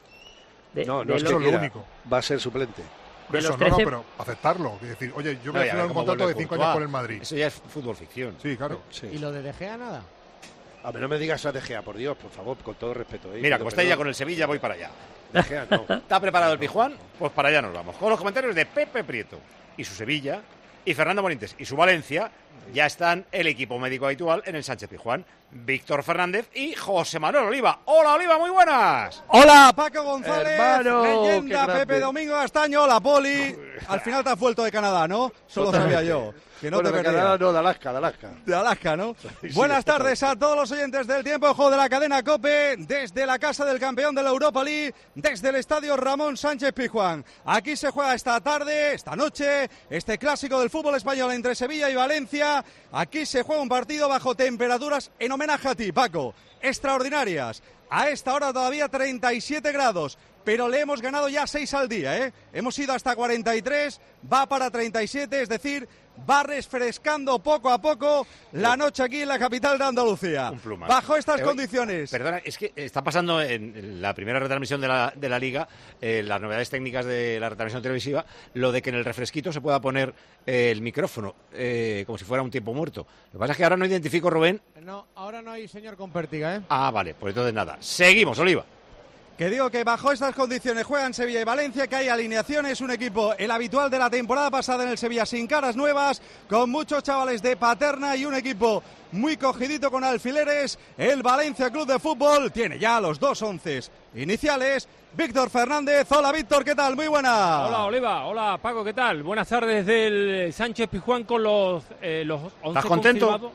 No es lo único. Va a ser suplente. Eso, no, pero aceptarlo. Es decir, oye, yo voy a firmar un contrato de 5 años con el Madrid. Eso ya es fútbol ficción. Sí, claro. Sí. ¿Y lo de De Gea nada? A ver, no me digas a De Gea, por Dios, por favor, con todo respeto. Mira, como está ya con el Sevilla, voy para allá. De Gea, no. ¿Está preparado el Pijuán? Pues para allá nos vamos. Con los comentarios de Pepe Prieto y su Sevilla, y Fernando Morientes y su Valencia, ya están el equipo médico habitual en el Sánchez Pizjuán. Víctor Fernández y José Manuel Oliva. Hola, Oliva, muy buenas. Hola, Paco González, hermano, leyenda, Pepe Domingo Castaño, hola, Poli. Al final te has vuelto de Canadá, ¿no? Solo sabía yo. Que no te de Canadá, no, de Alaska. De Alaska, ¿no? Sí, buenas tardes a todos los oyentes del Tiempo de Juego de la cadena COPE, desde la casa del campeón de la Europa League, desde el estadio Ramón Sánchez Pizjuán. Aquí se juega esta tarde, esta noche, este clásico del fútbol español entre Sevilla y Valencia. Aquí se juega un partido bajo temperaturas, en homenaje a ti, Paco, extraordinarias. A esta hora todavía 37 grados. Pero le hemos ganado ya 6 al día, ¿eh? Hemos ido hasta 43, va para 37, es decir, va refrescando poco a poco la noche aquí en la capital de Andalucía. Un plumazo. Bajo estas condiciones. Perdona, es que está pasando en la primera retransmisión de la Liga, las novedades técnicas de la retransmisión televisiva, lo de que en el refresquito se pueda poner el micrófono, como si fuera un tiempo muerto. Lo que pasa es que ahora no identifico, Rubén. No, ahora no hay señor con pértiga, ¿eh? Ah, vale, pues entonces nada. Seguimos, Oliva. Que digo que bajo estas condiciones juegan Sevilla y Valencia, que hay alineaciones, un equipo el habitual de la temporada pasada en el Sevilla sin caras nuevas, con muchos chavales de Paterna y un equipo muy cogidito con alfileres. El Valencia Club de Fútbol tiene ya los 2 onces iniciales. Víctor Fernández, hola Víctor, ¿qué tal? Muy buena. Hola Oliva, hola Paco, ¿qué tal? Buenas tardes del Sánchez Pizjuán con los 11 ¿Estás contento? confirmados.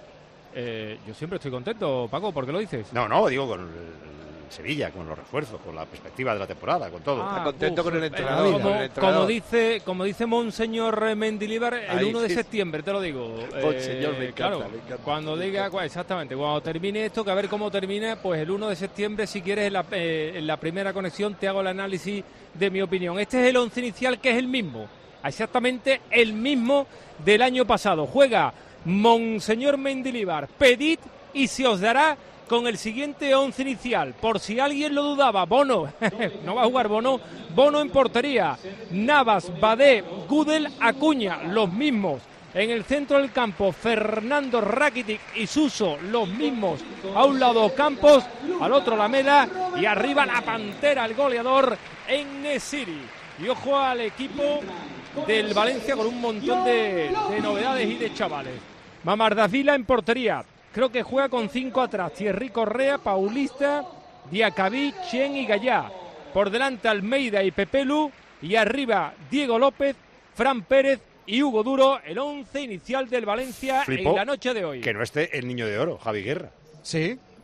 Yo siempre estoy contento, Paco, ¿por qué lo dices? No, digo con Sevilla, con los refuerzos, con la perspectiva de la temporada, con todo. Está contento con el entrenador. Como dice Monseñor Mendilibar, el 1 de septiembre, te lo digo. Monseñor, me encanta, claro, me encanta. Cuando diga, exactamente, cuando termine esto, que a ver cómo termina, pues el 1 de septiembre, si quieres, en la primera conexión te hago el análisis de mi opinión. Este es el 11 inicial, que es el mismo, exactamente el mismo del año pasado. Juega Monseñor Mendilibar, pedid y se os dará con el siguiente 11 inicial. Por si alguien lo dudaba, Bono, no va a jugar Bono en portería. Navas, Badé, Gudel, Acuña, los mismos. En el centro del campo, Fernando, Rakitic y Suso, los mismos. A un lado Campos, al otro Lamela y arriba la Pantera, el goleador En-Nesyri. Y ojo al equipo del Valencia con un montón de novedades y de chavales. Mamardashvili en portería. Creo que juega con 5 atrás. Thierry Correa, Paulista, Diacabí, Chen y Gallá. Por delante Almeida y Pepelu. Y arriba Diego López, Fran Pérez y Hugo Duro. El 11 inicial del Valencia en la noche de hoy. Que no esté el niño de oro, Javi Guerra. Sí.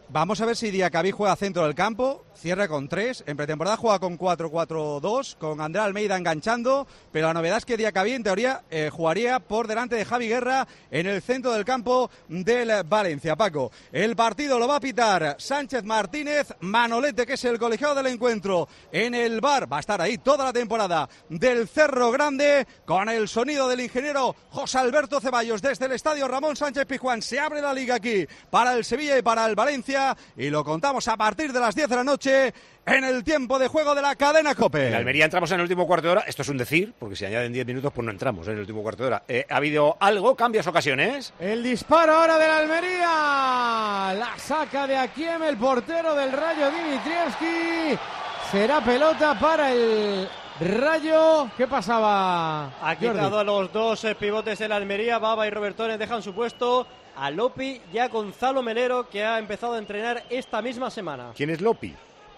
Vamos a ver si Diacabí juega centro del campo, cierra con 3, en pretemporada juega con 4-4-2, con André Almeida enganchando, pero la novedad es que Diacabí en teoría jugaría por delante de Javi Guerra en el centro del campo del Valencia. Paco, el partido lo va a pitar Sánchez Martínez, Manolete, que es el colegiado del encuentro, en el bar, va a estar ahí toda la temporada del Cerro Grande, con el sonido del ingeniero José Alberto Ceballos desde el estadio Ramón Sánchez Pizjuán. Se abre la liga aquí para el Sevilla y para el Valencia, y lo contamos a partir de las 10 de la noche en el tiempo de juego de la cadena COPE. En Almería entramos en el último cuarto de hora. Esto es un decir, porque si añaden 10 minutos, pues no entramos en el último cuarto de hora. ¿Ha habido algo? ¿Cambios, ocasiones? El disparo ahora del Almería. La saca de Akiem, el portero del Rayo, Dimitrievski. Será pelota para el Rayo. ¿Qué pasaba? Ha quitado a los dos pivotes en Almería. Baba y Robertones dejan su puesto a Lopi y a Gonzalo Melero, que ha empezado a entrenar esta misma semana. ¿Quién es Lopi?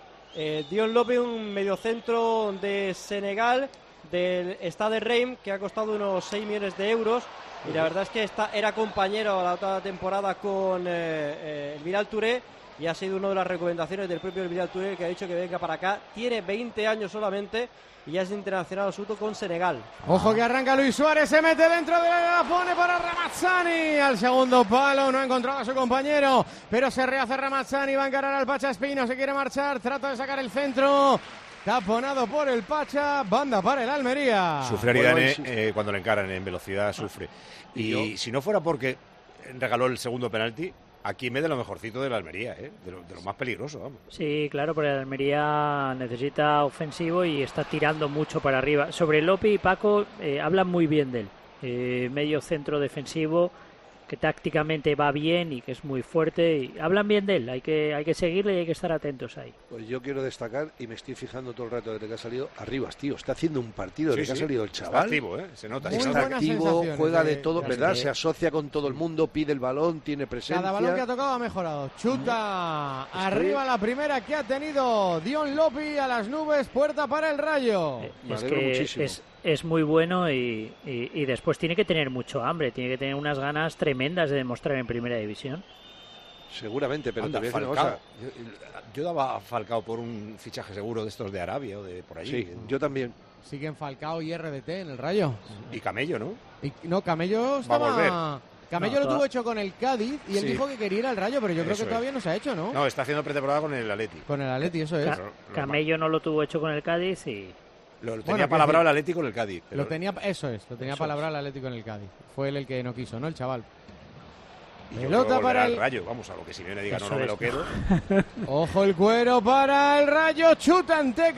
Dion Lopi, un mediocentro de Senegal, del Stade Reims, que ha costado unos 6 millones de euros. Y la verdad es que era compañero la otra temporada con el Viral Touré, y ha sido una de las recomendaciones del propio Viral Touré, que ha dicho que venga para acá. Tiene 20 años solamente y ya es internacional absoluto con Senegal. Ojo que arranca Luis Suárez, se mete dentro de la pone para Ramazzani al segundo palo, no ha encontrado a su compañero, pero se rehace Ramazzani, va a encarar al Pacha Espino, se quiere marchar, trata de sacar el centro, taponado por el Pacha, banda para el Almería. Sufre Aridane cuando le encaran en velocidad, sufre. Y si no fuera porque regaló el segundo penalti, aquí me de lo mejorcito de la Almería, de lo más peligroso, vamos. Sí, claro, porque la Almería necesita ofensivo y está tirando mucho para arriba. Sobre Lopi y Paco hablan muy bien de él. Medio centro defensivo, que tácticamente va bien y que es muy fuerte. Y hablan bien de él, hay que seguirle y hay que estar atentos ahí. Pues yo quiero destacar, y me estoy fijando todo el rato desde que ha salido, Arribas, tío, está haciendo un partido desde que ha salido el chaval. Está activo, se nota. Está activo, juega de todo, ¿verdad? Se asocia con todo el mundo, pide el balón, tiene presencia. Cada balón que ha tocado ha mejorado. Chuta arriba la primera que ha tenido Dion Lopi a las nubes, puerta para el Rayo. Es que es muy bueno y después tiene que tener mucho hambre, tiene que tener unas ganas tremendas de demostrar en primera división. Seguramente, pero anda, te voy a decir una cosa. Yo daba a Falcao por un fichaje seguro de estos de Arabia o de por allí. Sí, yo también. Siguen Falcao y RDT en el Rayo. Y Camello, ¿no? No, Camello estaba... Camello lo tuvo hecho con el Cádiz y él dijo que quería ir al Rayo, pero yo creo que todavía no se ha hecho, ¿no? No, está haciendo pretemporada con el Atleti. Con el Atleti, eso es. Camello no lo tuvo hecho con el Cádiz y... Lo tenía palabrado el Atlético en el Cádiz. Pero... Lo tenía palabrado el Atlético en el Cádiz. Fue él el que no quiso, ¿no? El chaval. Pelota para el Rayo. Vamos, a lo que Simeone diga, no me lo quedo. Ojo el cuero para el Rayo. Chuta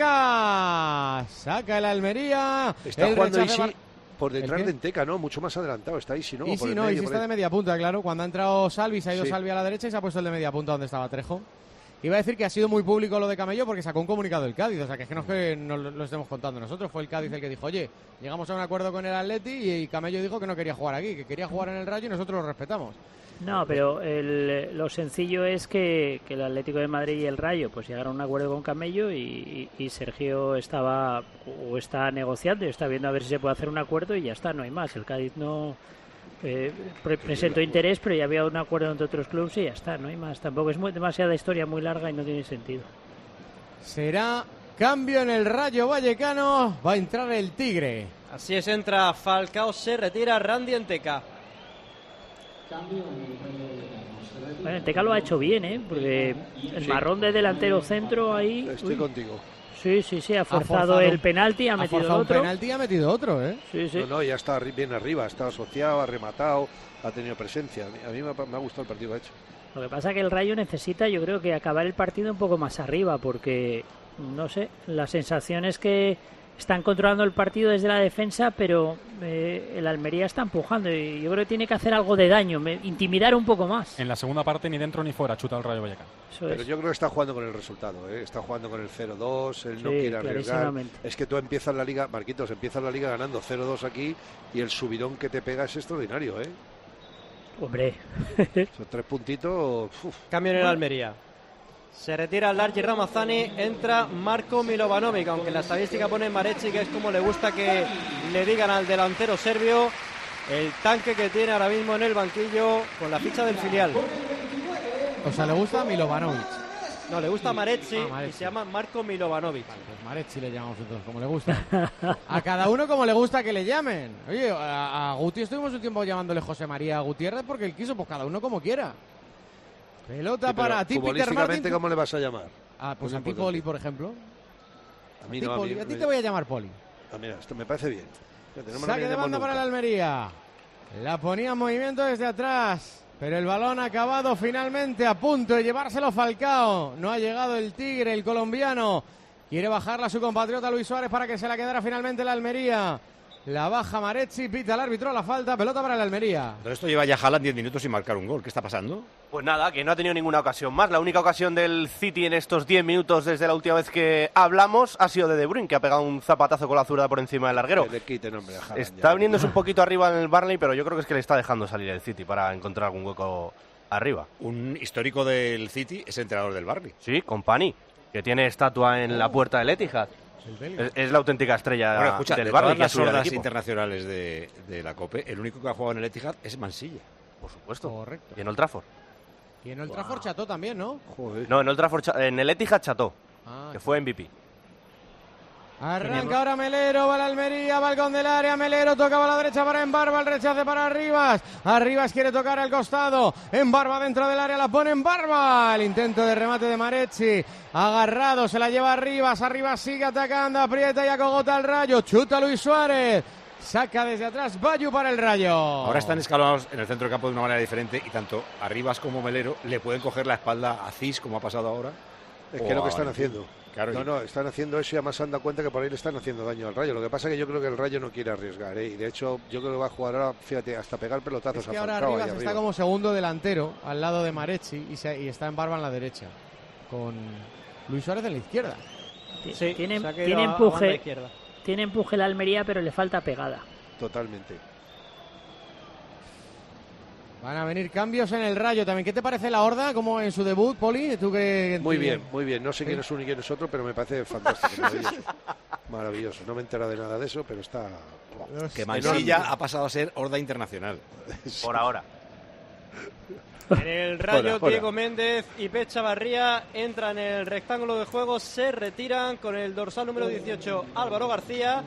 Enteca. Saca el Almería. Está jugando Isi por detrás de Enteca, ¿no? Mucho más adelantado. Está Isi, ¿no? Isi no, Isi está de media punta, claro. Cuando ha entrado Salvi, se ha ido Salvi a la derecha y se ha puesto el de media punta donde estaba Trejo. Iba a decir que ha sido muy público lo de Camello porque sacó un comunicado del Cádiz, o sea que es que no es que nos lo estemos contando nosotros, fue el Cádiz el que dijo, oye, llegamos a un acuerdo con el Atleti y Camello dijo que no quería jugar aquí, que quería jugar en el Rayo y nosotros lo respetamos. No, pero lo sencillo es que el Atlético de Madrid y el Rayo pues llegaron a un acuerdo con Camello y Sergio está negociando y está viendo a ver si se puede hacer un acuerdo y ya está, no hay más. El Cádiz no presentó interés, pero ya había un acuerdo entre otros clubes y ya está, no hay más. Tampoco es demasiada historia muy larga y no tiene sentido. Será cambio en el Rayo Vallecano, va a entrar el Tigre. Así es, entra Falcao, se retira Randy Enteca. Bueno, Enteca lo ha hecho bien, porque el marrón de delantero centro ahí... Estoy contigo. Sí, ha forzado el penalti, ha metido otro. Un penalti y ha metido otro, Sí. No, ya está bien arriba, está asociado, ha rematado, ha tenido presencia. A mí me ha gustado el partido que ha hecho. Lo que pasa es que el Rayo necesita, yo creo que acabar el partido un poco más arriba, porque, no sé, la sensación es que están controlando el partido desde la defensa, pero el Almería está empujando y yo creo que tiene que hacer algo de daño, intimidar un poco más. En la segunda parte ni dentro ni fuera chuta el Rayo Vallecano. Pero yo creo que está jugando con el resultado, está jugando con el 0-2, él no quiere arriesgar. Es que tú empiezas la liga, Marquitos, empiezas la liga ganando 0-2 aquí y el subidón que te pega es extraordinario, Hombre. Son 3 puntitos. Cambio en el Almería. Se retira Largi Ramazzani, entra Marko Milovanovic, aunque la estadística pone Marechi, que es como le gusta que le digan al delantero serbio, el tanque que tiene ahora mismo en el banquillo con la ficha del filial. O sea, le gusta Milovanovic. No, le gusta Maretzi y se llama Marco Milovanovic. Vale, pues Maretzi le llamamos entonces, como le gusta. A cada uno como le gusta que le llamen. Oye, a Guti estuvimos un tiempo llamándole José María Gutiérrez porque él quiso, pues cada uno como quiera. Pelota para ti, Peter Martin. ¿Cómo le vas a llamar? Pues a ti, Poli, por ejemplo. A mí no, a ti te voy a llamar Poli. Mira, esto me parece bien. Saque de banda para el Almería. La ponía en movimiento desde atrás. Pero el balón ha acabado finalmente a punto de llevárselo Falcao. No ha llegado el Tigre, el colombiano. Quiere bajarla a su compatriota Luis Suárez para que se la quedara finalmente la Almería. La baja Maretzi, pita el árbitro a la falta, pelota para el Almería. Pero esto lleva ya Haaland 10 minutos sin marcar un gol. ¿Qué está pasando? Pues nada, que no ha tenido ninguna ocasión más. La única ocasión del City en estos 10 minutos desde la última vez que hablamos ha sido de Bruyne, que ha pegado un zapatazo con la zurda por encima del larguero. Está viniéndose un poquito arriba en el Burnley, pero yo creo que es que le está dejando salir el City para encontrar algún hueco arriba. Un histórico del City es entrenador del Burnley. Sí, Company, que tiene estatua en la puerta del Etihad. Es la auténtica estrella del Burnley. De las sordas internacionales de la COPE, el único que ha jugado en el Etihad es Mansilla. Por supuesto. Correcto. Y en Old Trafford. Y en Old Trafford Cható también, ¿no? Joder. No, en Old Trafford, en el Etihad Cható, que fue MVP. Arranca ahora Melero, va la Almería, balcón del área, Melero tocaba a la derecha para Embarba, el rechace para Arribas, Arribas quiere tocar al costado, Embarba dentro del área, la pone Embarba, el intento de remate de Maretzi, agarrado, se la lleva Arribas, Arribas sigue atacando, aprieta y acogota el Rayo, chuta Luis Suárez, saca desde atrás Bayu para el Rayo. Ahora están escalonados en el centro del campo de una manera diferente y tanto Arribas como Melero le pueden coger la espalda a Cis, como ha pasado ahora. Es que es lo que están haciendo. Claro, no, están haciendo eso y además se han dado cuenta que por ahí le están haciendo daño al Rayo. Lo que pasa es que yo creo que el Rayo no quiere arriesgar, ¿eh? Y de hecho yo creo que va a jugar ahora, fíjate, hasta pegar pelotazos. Es que ahora Arribas está como segundo delantero al lado de Maretzi y está en Barba en la derecha, con Luis Suárez en la izquierda. Sí, tiene empuje. Tiene empuje la Almería, pero le falta pegada. Totalmente. Van a venir cambios en el Rayo también. ¿Qué te parece la Horda como en su debut, Poli? ¿Tú qué muy bien, muy bien. No sé quién es uno y quién es otro, pero me parece fantástico, maravilloso. Maravilloso. No me he enterado de nada de eso, pero está... Que Mansilla ha pasado a ser Horda internacional. Por ahora. En el Rayo, Diego Méndez y Pep Chavarría entran en el rectángulo de juego, se retiran con el dorsal número 18 Álvaro García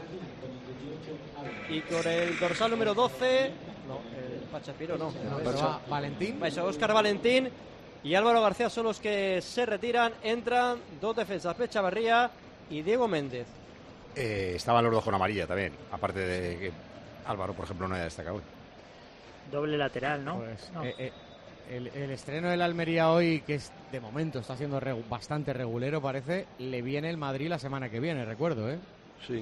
y con el dorsal número 12... Pachapiro no. Valentín. Óscar Valentín y Álvaro García son los que se retiran. Entran dos defensas, Pep Chavarría y Diego Méndez. Estaban los dos con amarilla también, aparte de que Álvaro, por ejemplo, no haya destacado. Doble lateral, ¿no? Pues, no. El estreno del Almería hoy, que es de momento está siendo bastante regulero, parece, le viene el Madrid la semana que viene, recuerdo, ¿eh? Sí.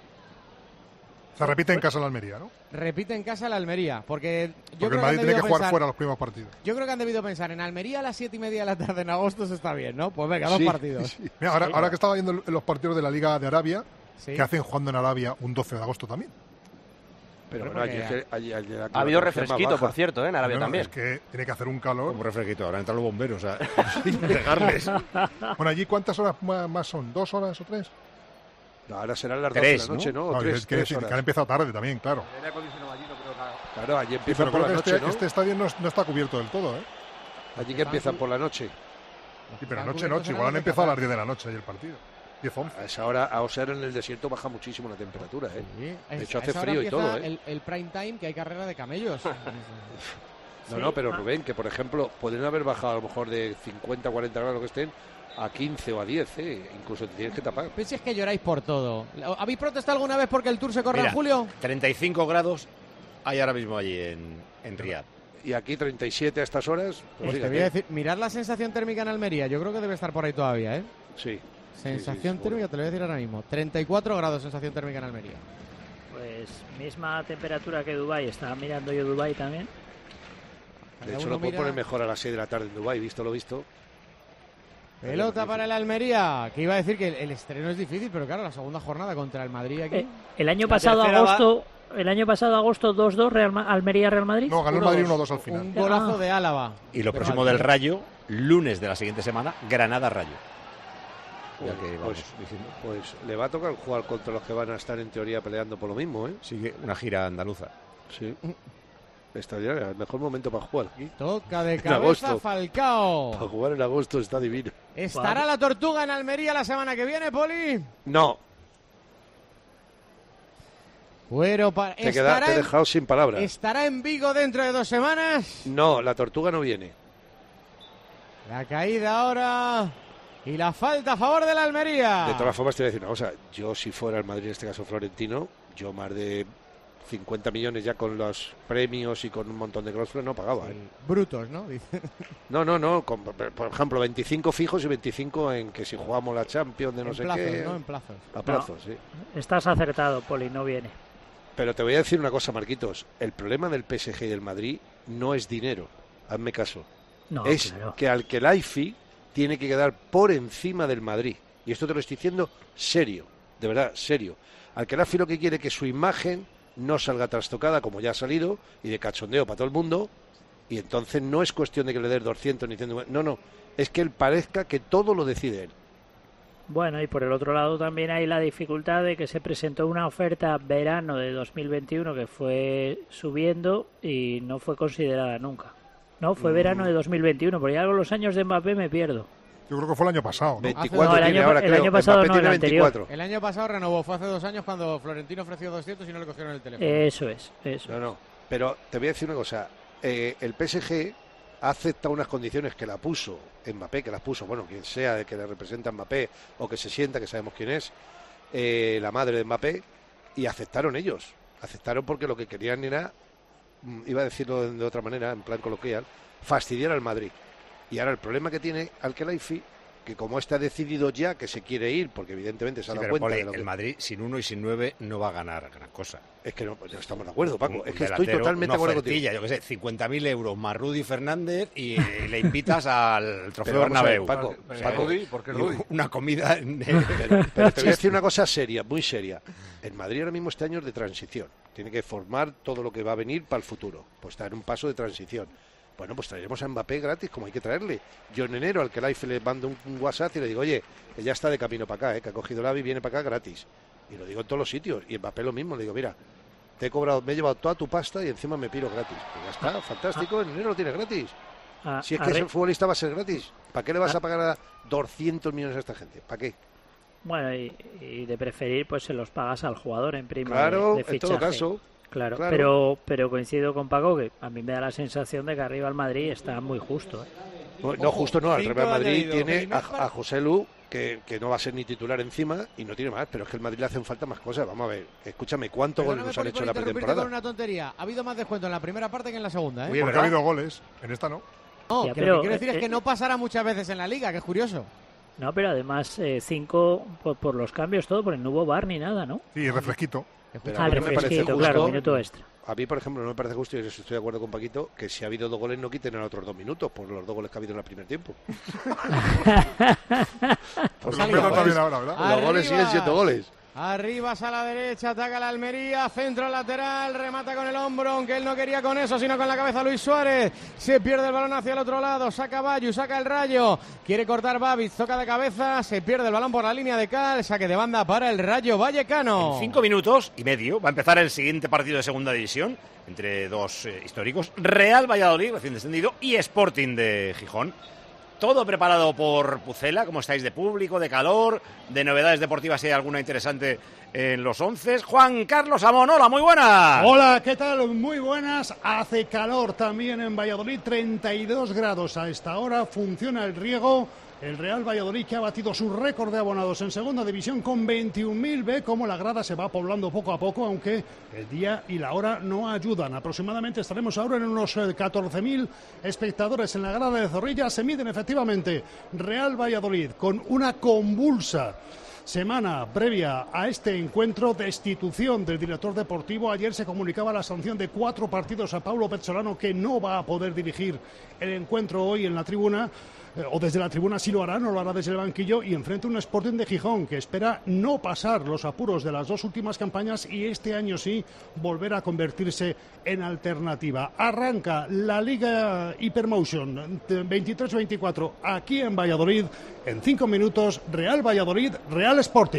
Se repite en casa la Almería, ¿no? Repite en casa la Almería, porque yo creo el Madrid tiene que jugar fuera los primeros partidos. Yo creo que han debido pensar, en Almería a las 7:30 de la tarde en agosto se está bien, ¿no? Pues venga, dos partidos. Sí. Mira, ahora que estaba viendo los partidos de la Liga de Arabia, ¿qué hacen jugando en Arabia un 12 de agosto también? Pero bueno, ha habido refresquito, por cierto, en Arabia también. Es que tiene que hacer un calor. Como refresquito, ahora entran los bomberos, o sea, sin pegarles. Bueno, allí ¿cuántas horas más son? ¿2 horas o 3? No, ahora serán las 12 de la noche, ¿no? Tres horas. Que han empezado tarde también, claro. Claro, allí empiezan por la noche, ¿no? Este estadio no está cubierto del todo, ¿eh? Allí que empiezan por la noche. Sí, pero noche, igual han empezado a las 10 de la noche ahí el partido. 10-11. A esa hora, a Oser en el desierto baja muchísimo la temperatura, ¿eh? Sí. De hecho hace frío y todo, ¿eh? El prime time, que hay carrera de camellos. No, pero Rubén, que por ejemplo, podrían haber bajado a lo mejor de 50, 40 grados lo que estén, a 15 o a 10, incluso te tienes que tapar. Pero si es que lloráis por todo. ¿Habéis protestado alguna vez porque el Tour se corre en julio? 35 grados hay ahora mismo allí en Riad. Y aquí 37 a estas horas. Pues te voy a decir, mirad la sensación térmica en Almería. Yo creo que debe estar por ahí todavía, ¿eh? Sí. Sensación térmica, te lo voy a decir ahora mismo. 34 grados sensación térmica en Almería. Pues misma temperatura que Dubái. Estaba mirando yo Dubái también. De hecho, lo puedo poner mejor a las 6 de la tarde en Dubái, visto lo visto. Pelota para el Almería, que iba a decir que el estreno es difícil, pero claro, la segunda jornada contra el Madrid aquí. El año pasado agosto 2-2 Almería-Real Madrid. No, ganó el Madrid 1-2 al final. Un golazo de Álava. Y lo próximo del Rayo, lunes de la siguiente semana, Granada-Rayo. Pues le va a tocar jugar contra los que van a estar en teoría peleando por lo mismo, ¿eh? Sigue una gira andaluza. Sí. Extraordinaria, el mejor momento para jugar aquí. Toca de cabeza Falcao. Para jugar en agosto está divino. ¿Estará la Tortuga en Almería la semana que viene, Poli? No. Bueno, te he dejado sin palabras. ¿Estará en Vigo dentro de 2 semanas? No, la Tortuga no viene. La caída ahora y la falta a favor de la Almería. De todas formas, te voy a decir una cosa. Yo, si fuera el Madrid, en este caso Florentino, yo más de 50 millones ya con los premios y con un montón de cláusulas no pagaba. Brutos, ¿no? No. Por ejemplo, 25 fijos y 25 en que si jugamos la Champions de no sé plazos, qué. ¿no? En plazos. A plazos, sí. Estás acertado, Poli, no viene. Pero te voy a decir una cosa, Marquitos. El problema del PSG y del Madrid no es dinero. Hazme caso. No, es claro. que Al-Khelaifi tiene que quedar por encima del Madrid. Y esto te lo estoy diciendo serio, de verdad, serio. Al-Khelaifi lo que quiere es que su imagen no salga trastocada como ya ha salido y de cachondeo para todo el mundo. Y entonces no es cuestión de que le des 200 ni 100. No. Es que él parezca que todo lo decide él. Bueno, y por el otro lado también hay la dificultad de que se presentó una oferta verano de 2021 que fue subiendo y no fue considerada nunca. No, fue verano de 2021, porque ya con los años de Mbappé me pierdo. Yo creo que fue el año pasado, ¿no? 24 el año pasado Mbappé no, tiene el 24. anterior. El año pasado renovó, fue hace 2 años cuando Florentino ofreció 200 y no le cogieron el teléfono. Eso es. No, pero te voy a decir una cosa. El PSG ha aceptado unas condiciones que la puso Mbappé, que las puso, bueno, quien sea de que le representa a Mbappé o que se sienta, que sabemos quién es, la madre de Mbappé, y aceptaron ellos. Aceptaron porque lo que querían era, iba a decirlo de otra manera, en plan coloquial, fastidiar al Madrid. Y ahora el problema que tiene Al-Khelaifi, que como está decidido ya que se quiere ir, porque evidentemente se ha dado cuenta de lo que... El Madrid sin 1 y sin 9 no va a ganar gran cosa. Es que no estamos de acuerdo, Paco. Es que estoy totalmente de acuerdo contigo. Yo qué sé, 50.000 euros más Rudy Fernández y le invitas al trofeo Bernabéu. Paco, ¿por qué Rudy? Una comida... Pero te voy a decir una cosa seria, muy seria. El Madrid ahora mismo este año es de transición. Tiene que formar todo lo que va a venir para el futuro. Pues está en un paso de transición. Bueno, pues traeremos a Mbappé gratis, como hay que traerle. Yo en enero al Khelaifi le mando un WhatsApp y le digo, oye, que ya está de camino para acá, que ha cogido el AVI y viene para acá gratis. Y lo digo en todos los sitios. Y Mbappé lo mismo, le digo, mira, te he cobrado, me he llevado toda tu pasta y encima me piro gratis. Pues ya está, fantástico, en enero lo tienes gratis. Si es que ese futbolista va a ser gratis, ¿para qué le vas a pagar a 200 millones a esta gente? ¿Para qué? Bueno, y de preferir, pues se los pagas al jugador en prima de fichaje. En todo caso. Claro. Pero coincido con Paco que a mí me da la sensación de que arriba el Madrid está muy justo. No, justo no, al Real Madrid tiene a José Lu, que no va a ser ni titular encima y no tiene más, pero es que el Madrid le hacen falta más cosas. Vamos a ver, escúchame, ¿cuántos goles nos han hecho en la pretemporada? Con una tontería, ha habido más descuento en la primera parte que en la segunda, ¿eh? Porque ha habido goles, en esta no. No, lo que quiero decir es que no pasará muchas veces en la Liga, que es curioso. No, pero además 5 por los cambios, todo, porque no hubo VAR ni nada, ¿no? Sí, refresquito. El refresquito, claro, minuto extra. A mí, por ejemplo, no me parece justo, y estoy de acuerdo con Paquito, que si ha habido 2 goles no quiten a los otros 2 minutos por los 2 goles que ha habido en el primer tiempo. Pues los goles siguen siendo goles. Arriba a la derecha, ataca la Almería, centro lateral, remata con el hombro, aunque él no quería con eso, sino con la cabeza Luis Suárez. Se pierde el balón hacia el otro lado, saca Bayu, saca el Rayo, quiere cortar Babic, toca de cabeza, se pierde el balón por la línea de cal, saque de banda para el Rayo Vallecano. En 5 minutos y medio va a empezar el siguiente partido de segunda división entre dos históricos, Real Valladolid, recién descendido, y Sporting de Gijón. Todo preparado por Pucela. ¿Cómo estáis de público, de calor, de novedades deportivas, si hay alguna interesante en los 11? Juan Carlos Amón, hola, muy buenas. Hola, ¿qué tal? Muy buenas. Hace calor también en Valladolid, 32 grados a esta hora, funciona el riego. El Real Valladolid, que ha batido su récord de abonados en segunda división con 21.000, ve cómo la grada se va poblando poco a poco, aunque el día y la hora no ayudan. Aproximadamente estaremos ahora en unos 14.000 espectadores en la grada de Zorrilla. Se miden efectivamente Real Valladolid con una convulsa semana previa a este encuentro, destitución del director deportivo. Ayer se comunicaba la sanción de 4 partidos a Paulo Pezzolano, que no va a poder dirigir el encuentro hoy en la tribuna, o desde la tribuna sí lo hará, no lo hará desde el banquillo, y enfrenta un Sporting de Gijón que espera no pasar los apuros de las 2 últimas campañas y este año sí volver a convertirse en alternativa. Arranca la Liga Hypermotion 23-24 aquí en Valladolid. En 5 minutos, Real Valladolid, Real Sporting.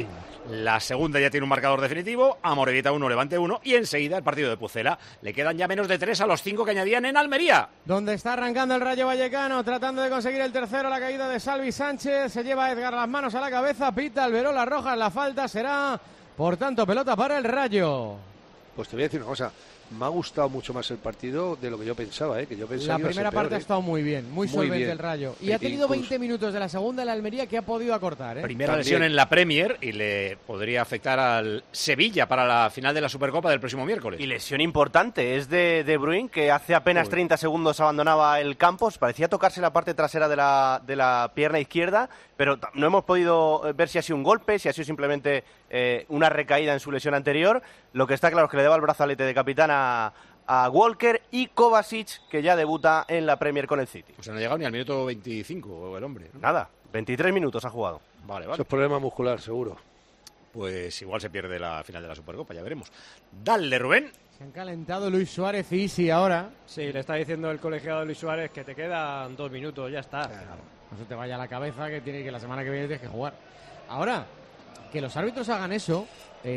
La segunda ya tiene un marcador definitivo, Amorebieta 1, Levante 1, y enseguida el partido de Pucela. Le quedan ya menos de 3 a los 5 que añadían en Almería. Donde está arrancando el Rayo Vallecano, tratando de conseguir el tercero, la caída de Salvi Sánchez, se lleva a Edgar las manos a la cabeza, pita Alberola Rojas, la falta será, por tanto, pelota para el Rayo. Pues te voy a decir una cosa, me ha gustado mucho más el partido de lo que yo pensaba, que yo pensaba la que iba a ser primera parte peor, ha estado muy bien, muy solvente bien. el Rayo. Y ha tenido 20 minutos de la segunda en la Almería que ha podido acortar. Primera También. lesión en la Premier y le podría afectar al Sevilla para la final de la Supercopa del próximo miércoles. Y lesión importante, es de Bruyne, que hace apenas 30 segundos abandonaba el campo, parecía tocarse la parte trasera de la pierna izquierda, pero no hemos podido ver si ha sido un golpe, si ha sido simplemente una recaída en su lesión anterior. Lo que está claro es que le daba el brazalete de capitán a Walker y Kovacic, que ya debuta en la Premier con el City. Pues no ha llegado ni al minuto 25 el hombre, ¿no? Nada, 23 minutos ha jugado. Vale. Eso es problema muscular, seguro. Pues igual se pierde la final de la Supercopa, ya veremos. Dale, Rubén. Se han calentado Luis Suárez y Isi ahora. Sí, le está diciendo el colegiado de Luis Suárez que te quedan 2 minutos, ya está. No se te vaya a la cabeza que la semana que viene tienes que jugar. Ahora, que los árbitros hagan eso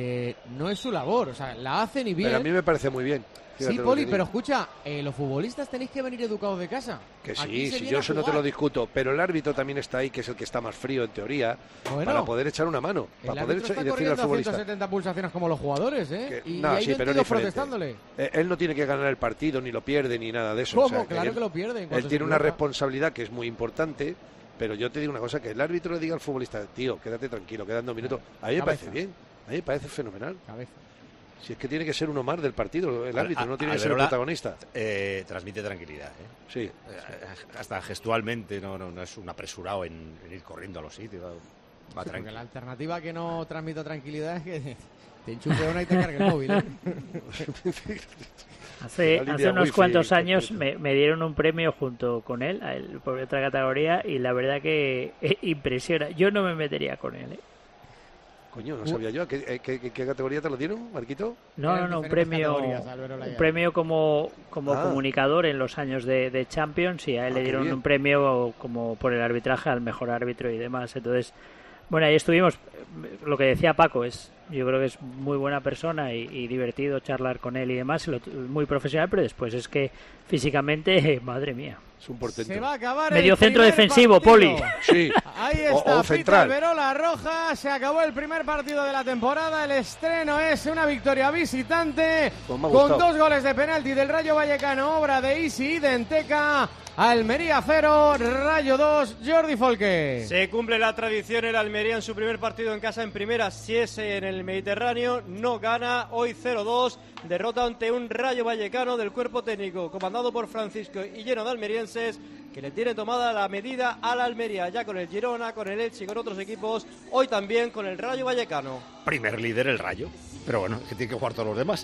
no es su labor, o sea, la hacen y bien. Pero a mí me parece muy bien. Sí, Poli, pero escucha, los futbolistas tenéis que venir educados de casa. Que sí, si yo eso no te lo discuto, pero el árbitro también está ahí, que es el que está más frío en teoría, para poder echar una mano, para poder está decirle al futbolista. 170 pulsaciones como los jugadores, y hay sí, pero es protestándole. Él no tiene que ganar el partido, ni lo pierde, ni nada de eso. ¿Cómo? O sea, claro que lo pierde. Él tiene una responsabilidad que es muy importante, pero yo te digo una cosa, que el árbitro le diga al futbolista, tío, quédate tranquilo, quedan 2 minutos. A mí me parece bien, a mí me parece fenomenal. Cabeza. Si es que tiene que ser uno más del partido, el árbitro, no tiene que ser el protagonista. Transmite tranquilidad, Sí. Hasta gestualmente, no es un apresurado en ir corriendo a los sitios. Va Sí, tranquilo. porque la alternativa que no transmita tranquilidad es que te enchufe una y te cargue el móvil. Hace unos cuantos años me dieron un premio junto con él, por otra categoría, y la verdad que impresiona. Yo no me metería con él, Coño, no sabía yo. ¿Qué categoría te lo dieron, Marquito? No, un premio como comunicador en los años de Champions, y a él le dieron un premio como por el arbitraje al mejor árbitro y demás. Entonces, bueno, ahí estuvimos. Lo que decía Paco, yo creo que es muy buena persona y divertido charlar con él y demás, muy profesional, pero después es que físicamente, madre mía. Es un portento. Se va a acabar medio el centro primer defensivo, partido. Poli. Sí. Ahí está, o Pita central. Alberola Roja. Se acabó el primer partido de la temporada. El estreno es una victoria visitante Pues me ha con gustado. 2 goles de penalti del Rayo Vallecano, obra de Isi y de Enteca. Almería 0, Rayo 2, Jordi Folque. Se cumple la tradición, el Almería en su primer partido en casa en primera, si es en el Mediterráneo, no gana, hoy 0-2, derrota ante un Rayo Vallecano del cuerpo técnico, comandado por Francisco y lleno de almerienses, que le tiene tomada la medida a la Almería, ya con el Girona, con el Elche y con otros equipos, hoy también con el Rayo Vallecano. Primer líder el Rayo, pero bueno, que tiene que jugar todos los demás.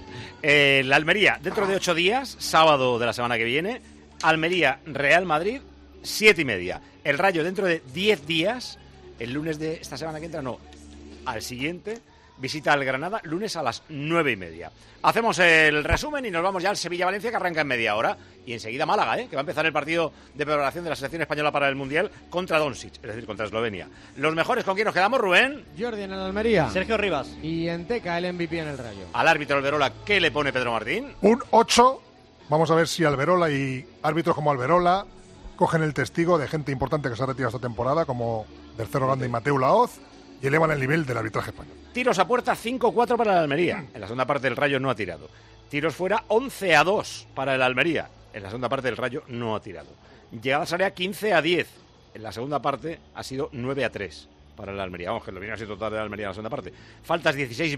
La Almería, dentro de 8 días, sábado de la semana que viene, Almería, Real Madrid, 7:30. El Rayo dentro de 10 días, el lunes de esta semana que entra, no, al siguiente, visita al Granada, lunes a las 9:30. Hacemos el resumen y nos vamos ya al Sevilla-Valencia, que arranca en media hora. Y enseguida Málaga, que va a empezar el partido de preparación de la selección española para el Mundial contra Doncic, es decir, contra Eslovenia. Los mejores, ¿con quién nos quedamos, Rubén? Jordi en el Almería. Sergio Rivas. Y Enteca, el MVP en el Rayo. Al árbitro Alberola, ¿qué le pone Pedro Martín? Un 8. Vamos a ver si Alberola y árbitros como Alberola cogen el testigo de gente importante que se ha retirado esta temporada, como del Cerro Grande y Mateu Laoz, y elevan el nivel del arbitraje español. Tiros a puerta, 5-4 para el Almería. En la segunda parte el Rayo no ha tirado. Tiros fuera, 11-2 para el Almería. En la segunda parte el Rayo no ha tirado. Llegadas a área, 15-10. En la segunda parte ha sido 9-3 para el Almería. Vamos, que lo viene así total de la Almería en la segunda parte. Faltas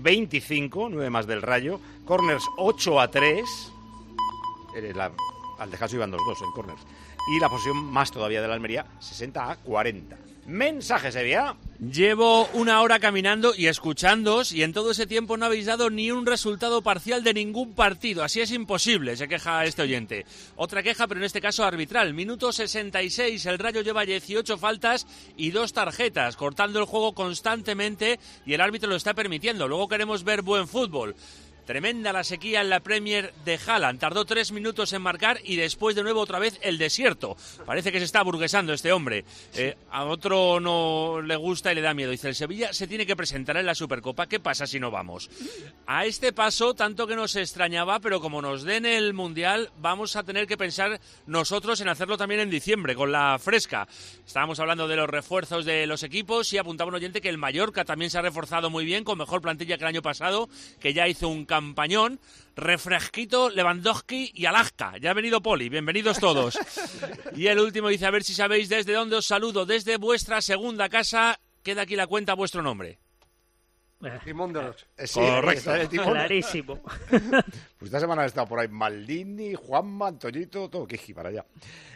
16-25, 9 más del Rayo. Corners 8-3. Al descanso iban 2-2 en corners. Y la posesión más todavía de la Almería, 60-40. Mensaje, Sevilla. Llevo 1 hora caminando y escuchándoos, y en todo ese tiempo no habéis dado ni un resultado parcial de ningún partido. Así es imposible, se queja este oyente. Otra queja, pero en este caso arbitral. Minuto 66, el Rayo lleva 18 faltas y 2 tarjetas, cortando el juego constantemente, y el árbitro lo está permitiendo. Luego queremos ver buen fútbol. Tremenda la sequía en la Premier de Haaland. Tardó 3 minutos en marcar y después de nuevo otra vez el desierto. Parece que se está aburguesando este hombre. A otro no le gusta y le da miedo. Dice, el Sevilla se tiene que presentar en la Supercopa. ¿Qué pasa si no vamos? A este paso, tanto que nos extrañaba, pero como nos den el Mundial, vamos a tener que pensar nosotros en hacerlo también en diciembre, con la fresca. Estábamos hablando de los refuerzos de los equipos y apuntaba un oyente que el Mallorca también se ha reforzado muy bien, con mejor plantilla que el año pasado, que ya hizo un campañón. Refresquito, Lewandowski y Alaska. Ya ha venido Poli, bienvenidos todos. Y el último dice, a ver si sabéis desde dónde os saludo, desde vuestra segunda casa. Queda aquí la cuenta a vuestro nombre. Timón de los... Sí, correcto. Clarísimo. Pues esta semana ha estado por ahí Maldini, Juanma, Antoñito, todo Quiji para allá.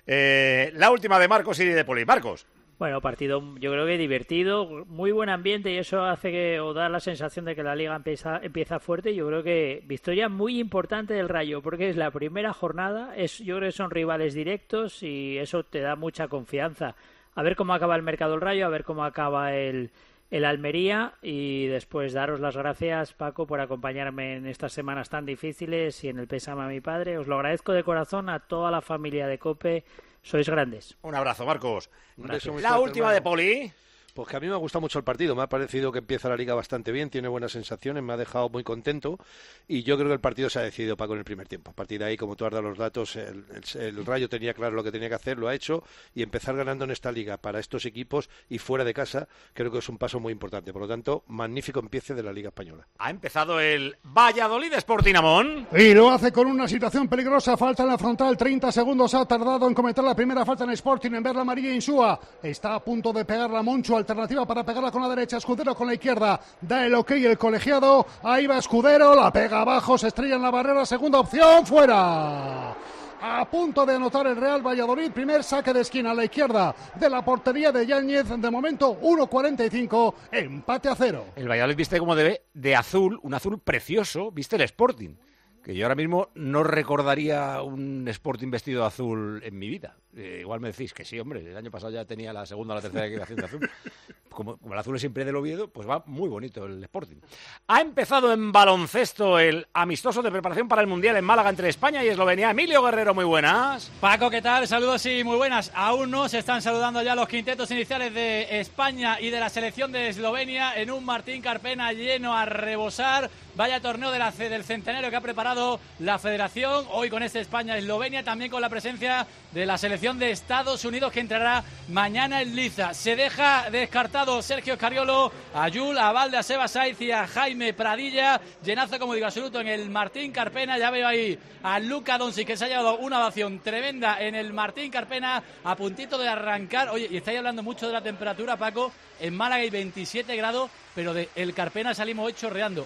La última de Marcos y de Poli. Marcos. Bueno, partido yo creo que divertido, muy buen ambiente y eso hace que o da la sensación de que la Liga empieza fuerte. Yo creo que victoria muy importante del Rayo porque es la primera jornada, yo creo que son rivales directos y eso te da mucha confianza. A ver cómo acaba el mercado del Rayo, a ver cómo acaba el Almería y después daros las gracias, Paco, por acompañarme en estas semanas tan difíciles y en el pésame a mi padre. Os lo agradezco de corazón a toda la familia de COPE. Sois grandes. Un abrazo, Marcos. Gracias. La última de Poli. Pues que a mí me ha gustado mucho el partido, me ha parecido que empieza la Liga bastante bien, tiene buenas sensaciones, me ha dejado muy contento y yo creo que el partido se ha decidido Paco en el primer tiempo. A partir de ahí, como tú has dado los datos, el Rayo tenía claro lo que tenía que hacer, lo ha hecho y empezar ganando en esta Liga para estos equipos y fuera de casa creo que es un paso muy importante. Por lo tanto, magnífico empiece de la Liga Española. Ha empezado el Valladolid Sporting Amón. Y lo hace con una situación peligrosa, falta en la frontal, 30 segundos ha tardado en cometer la primera falta en Sporting, en ver la María Insúa. Está a punto de pegarla Moncho, alternativa para pegarla con la derecha, Escudero con la izquierda, da el ok el colegiado, ahí va Escudero, la pega abajo, se estrella en la barrera, segunda opción, fuera. A punto de anotar el Real Valladolid, primer saque de esquina a la izquierda de la portería de Yáñez, de momento 1:45, empate a 0. El Valladolid viste como debe de azul, un azul precioso, viste el Sporting, que yo ahora mismo no recordaría un Sporting vestido de azul en mi vida. Igual me decís que sí, hombre, el año pasado ya tenía la segunda o la tercera equipación de azul. Como el azul es siempre del Oviedo, pues va muy bonito el Sporting. Ha empezado en baloncesto el amistoso de preparación para el Mundial en Málaga entre España y Eslovenia. Emilio Guerrero, muy buenas. Paco, ¿qué tal? Saludos y muy buenas. Aún no se están saludando ya los quintetos iniciales de España y de la selección de Eslovenia en un Martín Carpena lleno a rebosar. Vaya torneo del centenario que ha preparado la Federación, hoy con este España-Eslovenia, también con la presencia de la selección de Estados Unidos que entrará mañana en Liza. Se deja descartado Sergio Scariolo, a Yul, a Valde, a Seba Saiz y a Jaime Pradilla. Llenazo, como digo, absoluto en el Martín Carpena. Ya veo ahí a Luka Doncic que se ha llevado una ovación tremenda en el Martín Carpena, a puntito de arrancar. Oye, y estáis hablando mucho de la temperatura, Paco. En Málaga hay 27 grados, pero del Carpena salimos hoy chorreando.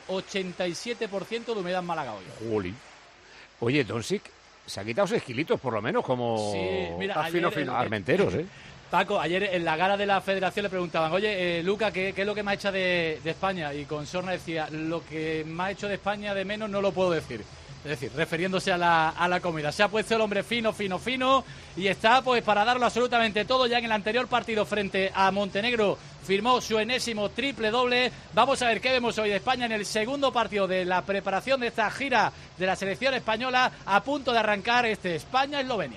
87% de humedad en Málaga hoy. Jolín. Oye, Doncic se ha quitado 6 kilitos por lo menos, como sí, mira, fino, armenteros, ¿eh? Paco, ayer en la gala de la Federación le preguntaban, oye, Luca, ¿qué es lo que más echa de España? Y con sorna decía, lo que más hecho de España de menos no lo puedo decir. Es decir, refiriéndose a la comida. Se ha puesto el hombre fino y está pues para darlo absolutamente todo. Ya en el anterior partido frente a Montenegro firmó su enésimo triple doble. Vamos a ver qué vemos hoy de España en el segundo partido de la preparación de esta gira de la selección española, a punto de arrancar este España-Eslovenia.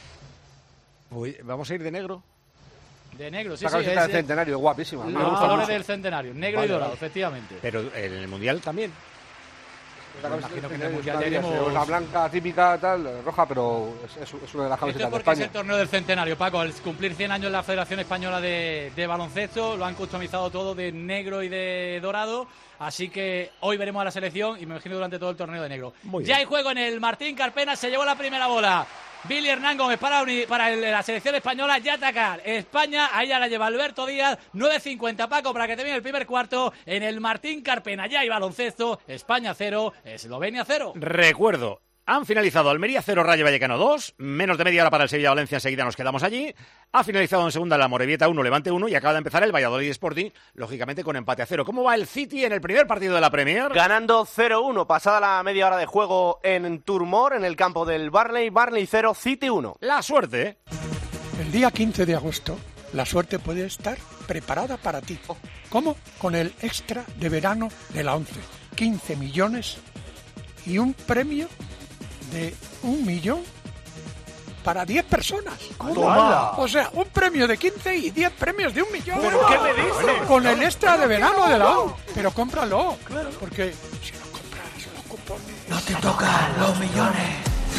¿Vamos a ir de negro? De negro, sí, la camiseta del centenario, guapísima. Los colores del centenario, negro y dorado, efectivamente. Pero en el Mundial también. Imagino que en el Mundial tenemos la blanca típica, tal, roja, pero es una de las camisetas de España. Es el torneo del centenario, Paco. Al cumplir 100 años la Federación Española de Baloncesto, lo han customizado todo de negro y de dorado. Así que hoy veremos a la selección y me imagino durante todo el torneo de negro. Ya hay juego en el Martín Carpena, se llevó la primera bola Billy Hernán Gómez para la selección española. Ya atacar España, ahí ya la lleva Alberto Díaz. 9:50, Paco, para que termine el primer cuarto en el Martín Carpena. Ya hay baloncesto, España 0, Eslovenia 0. Recuerdo, han finalizado Almería 0, Rayo Vallecano 2, menos de media hora para el Sevilla-Valencia, enseguida nos quedamos allí. Ha finalizado en segunda la Amorebieta 1, Levante 1 y acaba de empezar el Valladolid Sporting, lógicamente con empate a 0. ¿Cómo va el City en el primer partido de la Premier? Ganando 0-1, pasada la media hora de juego en Turmor, en el campo del Burnley 0, City 1. La suerte, ¿eh? El día 15 de agosto, la suerte puede estar preparada para ti. ¿Cómo? Con el extra de verano de la 11. 15 millones y un premio de 1 millón para 10 personas. ¡Toma! O sea, un premio de 15 y 10 premios de 1 millón. ¿Pero qué me dices? Con el extra de verano de la O. Pero cómpralo. Claro. Porque si no compras los cupones... No te tocan los millones.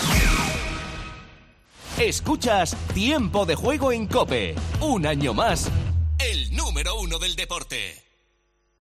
Escuchas Tiempo de Juego en COPE. Un año más, el número 1 del deporte.